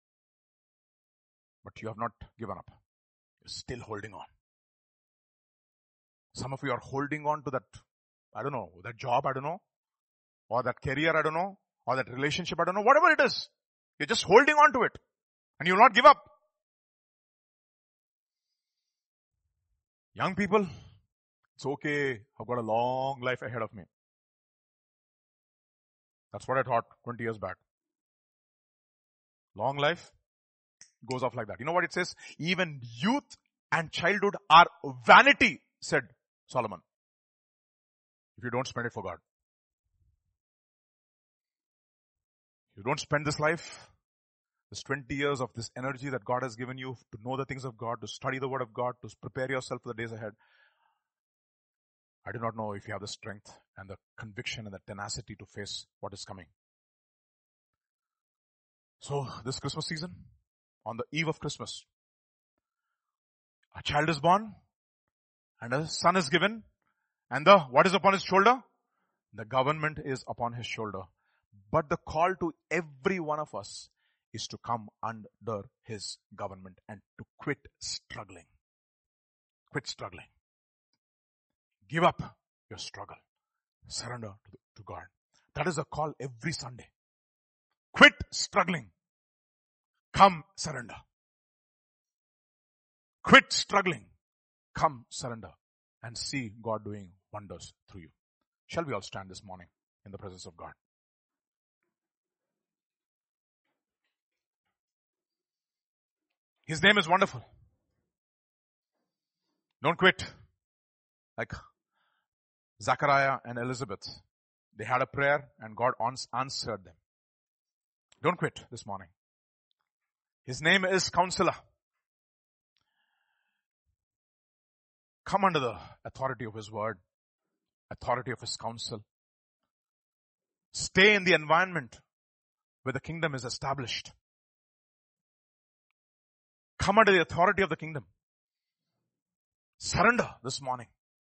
Speaker 2: But you have not given up. You're still holding on. Some of you are holding on to that, I don't know, that job, I don't know, or that career, I don't know, or that relationship, I don't know, whatever it is. You're just holding on to it. And you will not give up. Young people, it's okay. I've got a long life ahead of me. That's what I thought twenty years back. Long life goes off like that. You know what it says? Even youth and childhood are vanity, said Solomon. If you don't spend it for God. You don't spend this life, this twenty years of this energy that God has given you to know the things of God, to study the Word of God, to prepare yourself for the days ahead. I do not know if you have the strength and the conviction and the tenacity to face what is coming. So this Christmas season, on the eve of Christmas, a child is born and a son is given, and the, what is upon his shoulder? The government is upon his shoulder. But the call to every one of us is to come under his government and to quit struggling. Quit struggling. Give up your struggle. Surrender to, the, to God. That is a call every Sunday. Quit struggling. Come surrender. Quit struggling. Come surrender and see God doing wonders through you. Shall we all stand this morning in the presence of God? His name is wonderful. Don't quit. Like Zachariah and Elizabeth. They had a prayer and God answered them. Don't quit this morning. His name is Counselor. Come under the authority of His word, authority of His counsel. Stay in the environment where the kingdom is established. Come under the authority of the kingdom. Surrender this morning.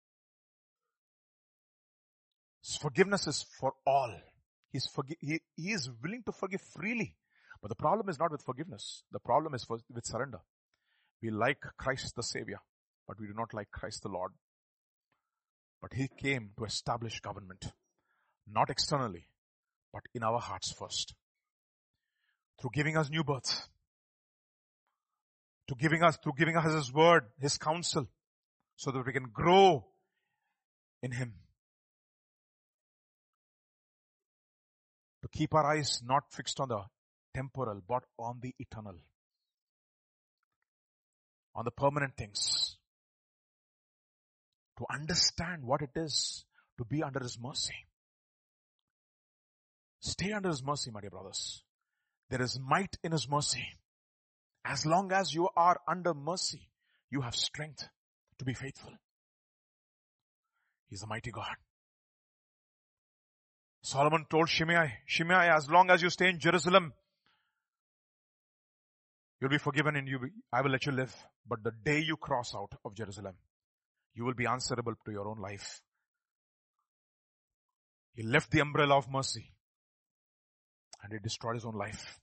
Speaker 2: His forgiveness is for all. He's forgi- he, he is willing to forgive freely. But the problem is not with forgiveness. The problem is for, with surrender. We like Christ the Savior, but we do not like Christ the Lord. But He came to establish government. Not externally, but in our hearts first. Through giving us new birth. To giving us, through giving us His word, His counsel, so that we can grow in Him. To keep our eyes not fixed on the temporal, but on the eternal. On the permanent things. To understand what it is to be under His mercy. Stay under His mercy, my dear brothers. There is might in His mercy. As long as you are under mercy, you have strength to be faithful. He's a mighty God. Solomon told Shimei, Shimei, as long as you stay in Jerusalem, you'll be forgiven and you be, I will let you live. But the day you cross out of Jerusalem, you will be answerable to your own life. He left the umbrella of mercy and he destroyed his own life.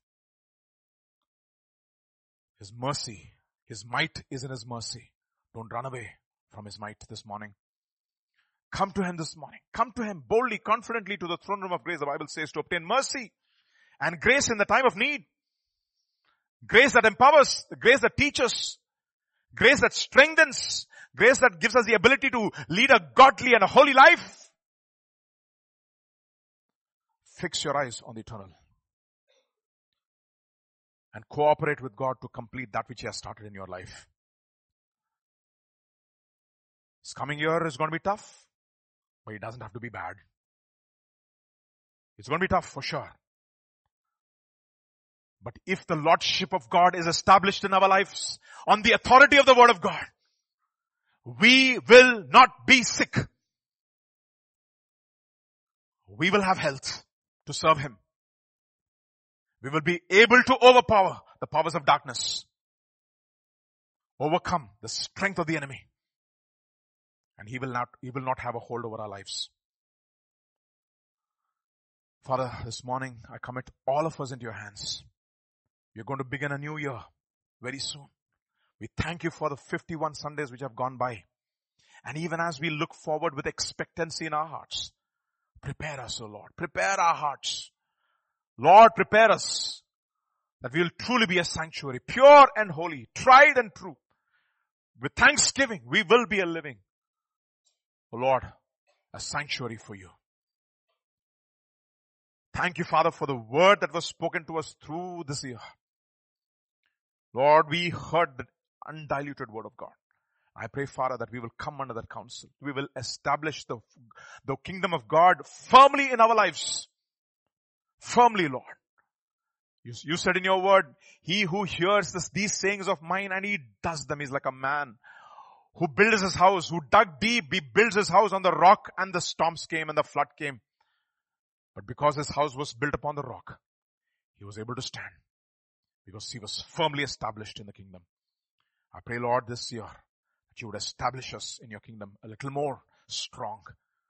Speaker 2: His mercy, His might is in His mercy. Don't run away from His might this morning. Come to Him this morning. Come to Him boldly, confidently to the throne room of grace. The Bible says to obtain mercy and grace in the time of need. Grace that empowers, the grace that teaches, grace that strengthens, grace that gives us the ability to lead a godly and a holy life. Fix your eyes on the eternal. And cooperate with God to complete that which He has started in your life. This coming year is going to be tough, but it doesn't have to be bad. It's going to be tough for sure. But if the Lordship of God is established in our lives on the authority of the Word of God, we will not be sick. We will have health to serve Him. We will be able to overpower the powers of darkness. Overcome the strength of the enemy. And he will not, he will not have a hold over our lives. Father, this morning I commit all of us into your hands. We're going to begin a new year very soon. We thank you for the fifty-one Sundays which have gone by. And even as we look forward with expectancy in our hearts, prepare us, O Lord. Prepare our hearts. Lord, prepare us that we will truly be a sanctuary, pure and holy, tried and true. With thanksgiving, we will be a living, O Lord, a sanctuary for you. Thank you, Father, for the word that was spoken to us through this year. Lord, we heard the undiluted word of God. I pray, Father, that we will come under that counsel. We will establish the, the kingdom of God firmly in our lives. Firmly, Lord. You, you said in your word, he who hears this, these sayings of mine and he does them is like a man who builds his house, who dug deep, he builds his house on the rock, and the storms came and the flood came. But because his house was built upon the rock, he was able to stand because he was firmly established in the kingdom. I pray, Lord, this year that you would establish us in your kingdom a little more strong.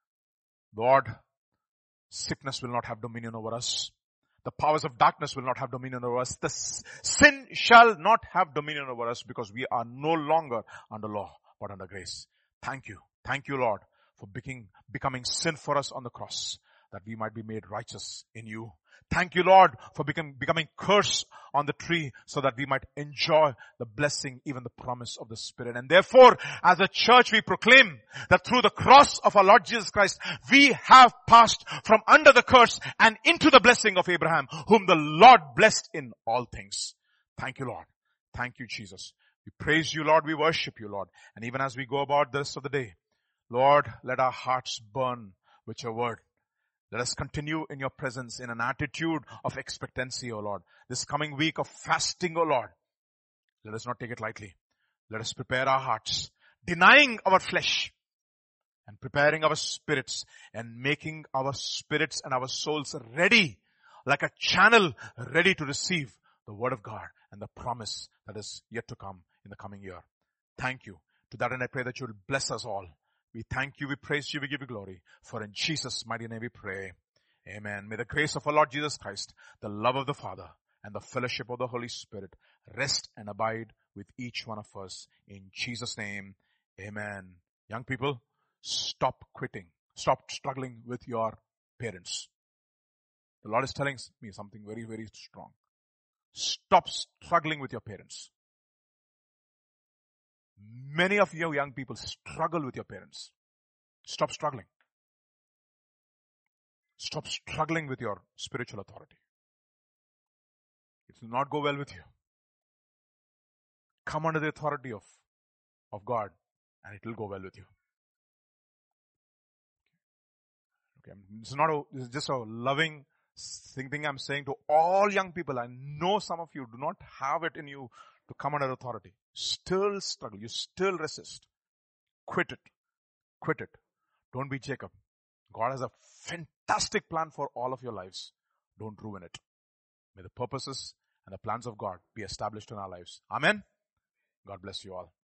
Speaker 2: Lord, sickness will not have dominion over us. The powers of darkness will not have dominion over us. The sin shall not have dominion over us because we are no longer under law, but under grace. Thank you. Thank you, Lord, for becoming, becoming sin for us on the cross, that we might be made righteous in you. Thank you, Lord, for becoming, becoming cursed on the tree so that we might enjoy the blessing, even the promise of the Spirit. And therefore, as a church, we proclaim that through the cross of our Lord Jesus Christ, we have passed from under the curse and into the blessing of Abraham, whom the Lord blessed in all things. Thank you, Lord. Thank you, Jesus. We praise you, Lord. We worship you, Lord. And even as we go about the rest of the day, Lord, let our hearts burn with your word. Let us continue in your presence in an attitude of expectancy, O Lord. This coming week of fasting, O Lord, let us not take it lightly. Let us prepare our hearts, denying our flesh and preparing our spirits and making our spirits and our souls ready, like a channel ready to receive the word of God and the promise that is yet to come in the coming year. Thank you. To that end, I pray that you will bless us all. We thank you, we praise you, we give you glory. For in Jesus' mighty name we pray. Amen. May the grace of our Lord Jesus Christ, the love of the Father, and the fellowship of the Holy Spirit rest and abide with each one of us. In Jesus' name, amen. Young people, stop quitting. Stop struggling with your parents. The Lord is telling me something very, very strong. Stop struggling with your parents. Many of you young people struggle with your parents. Stop struggling. Stop struggling with your spiritual authority. It will not go well with you. Come under the authority of, of God and it will go well with you. Okay, this is not a, this is just a loving thing I'm saying to all young people. I know some of you do not have it in you to come under authority. Still struggle. You still resist. Quit it. Quit it. Don't be Jacob. God has a fantastic plan for all of your lives. Don't ruin it. May the purposes and the plans of God be established in our lives. Amen. God bless you all.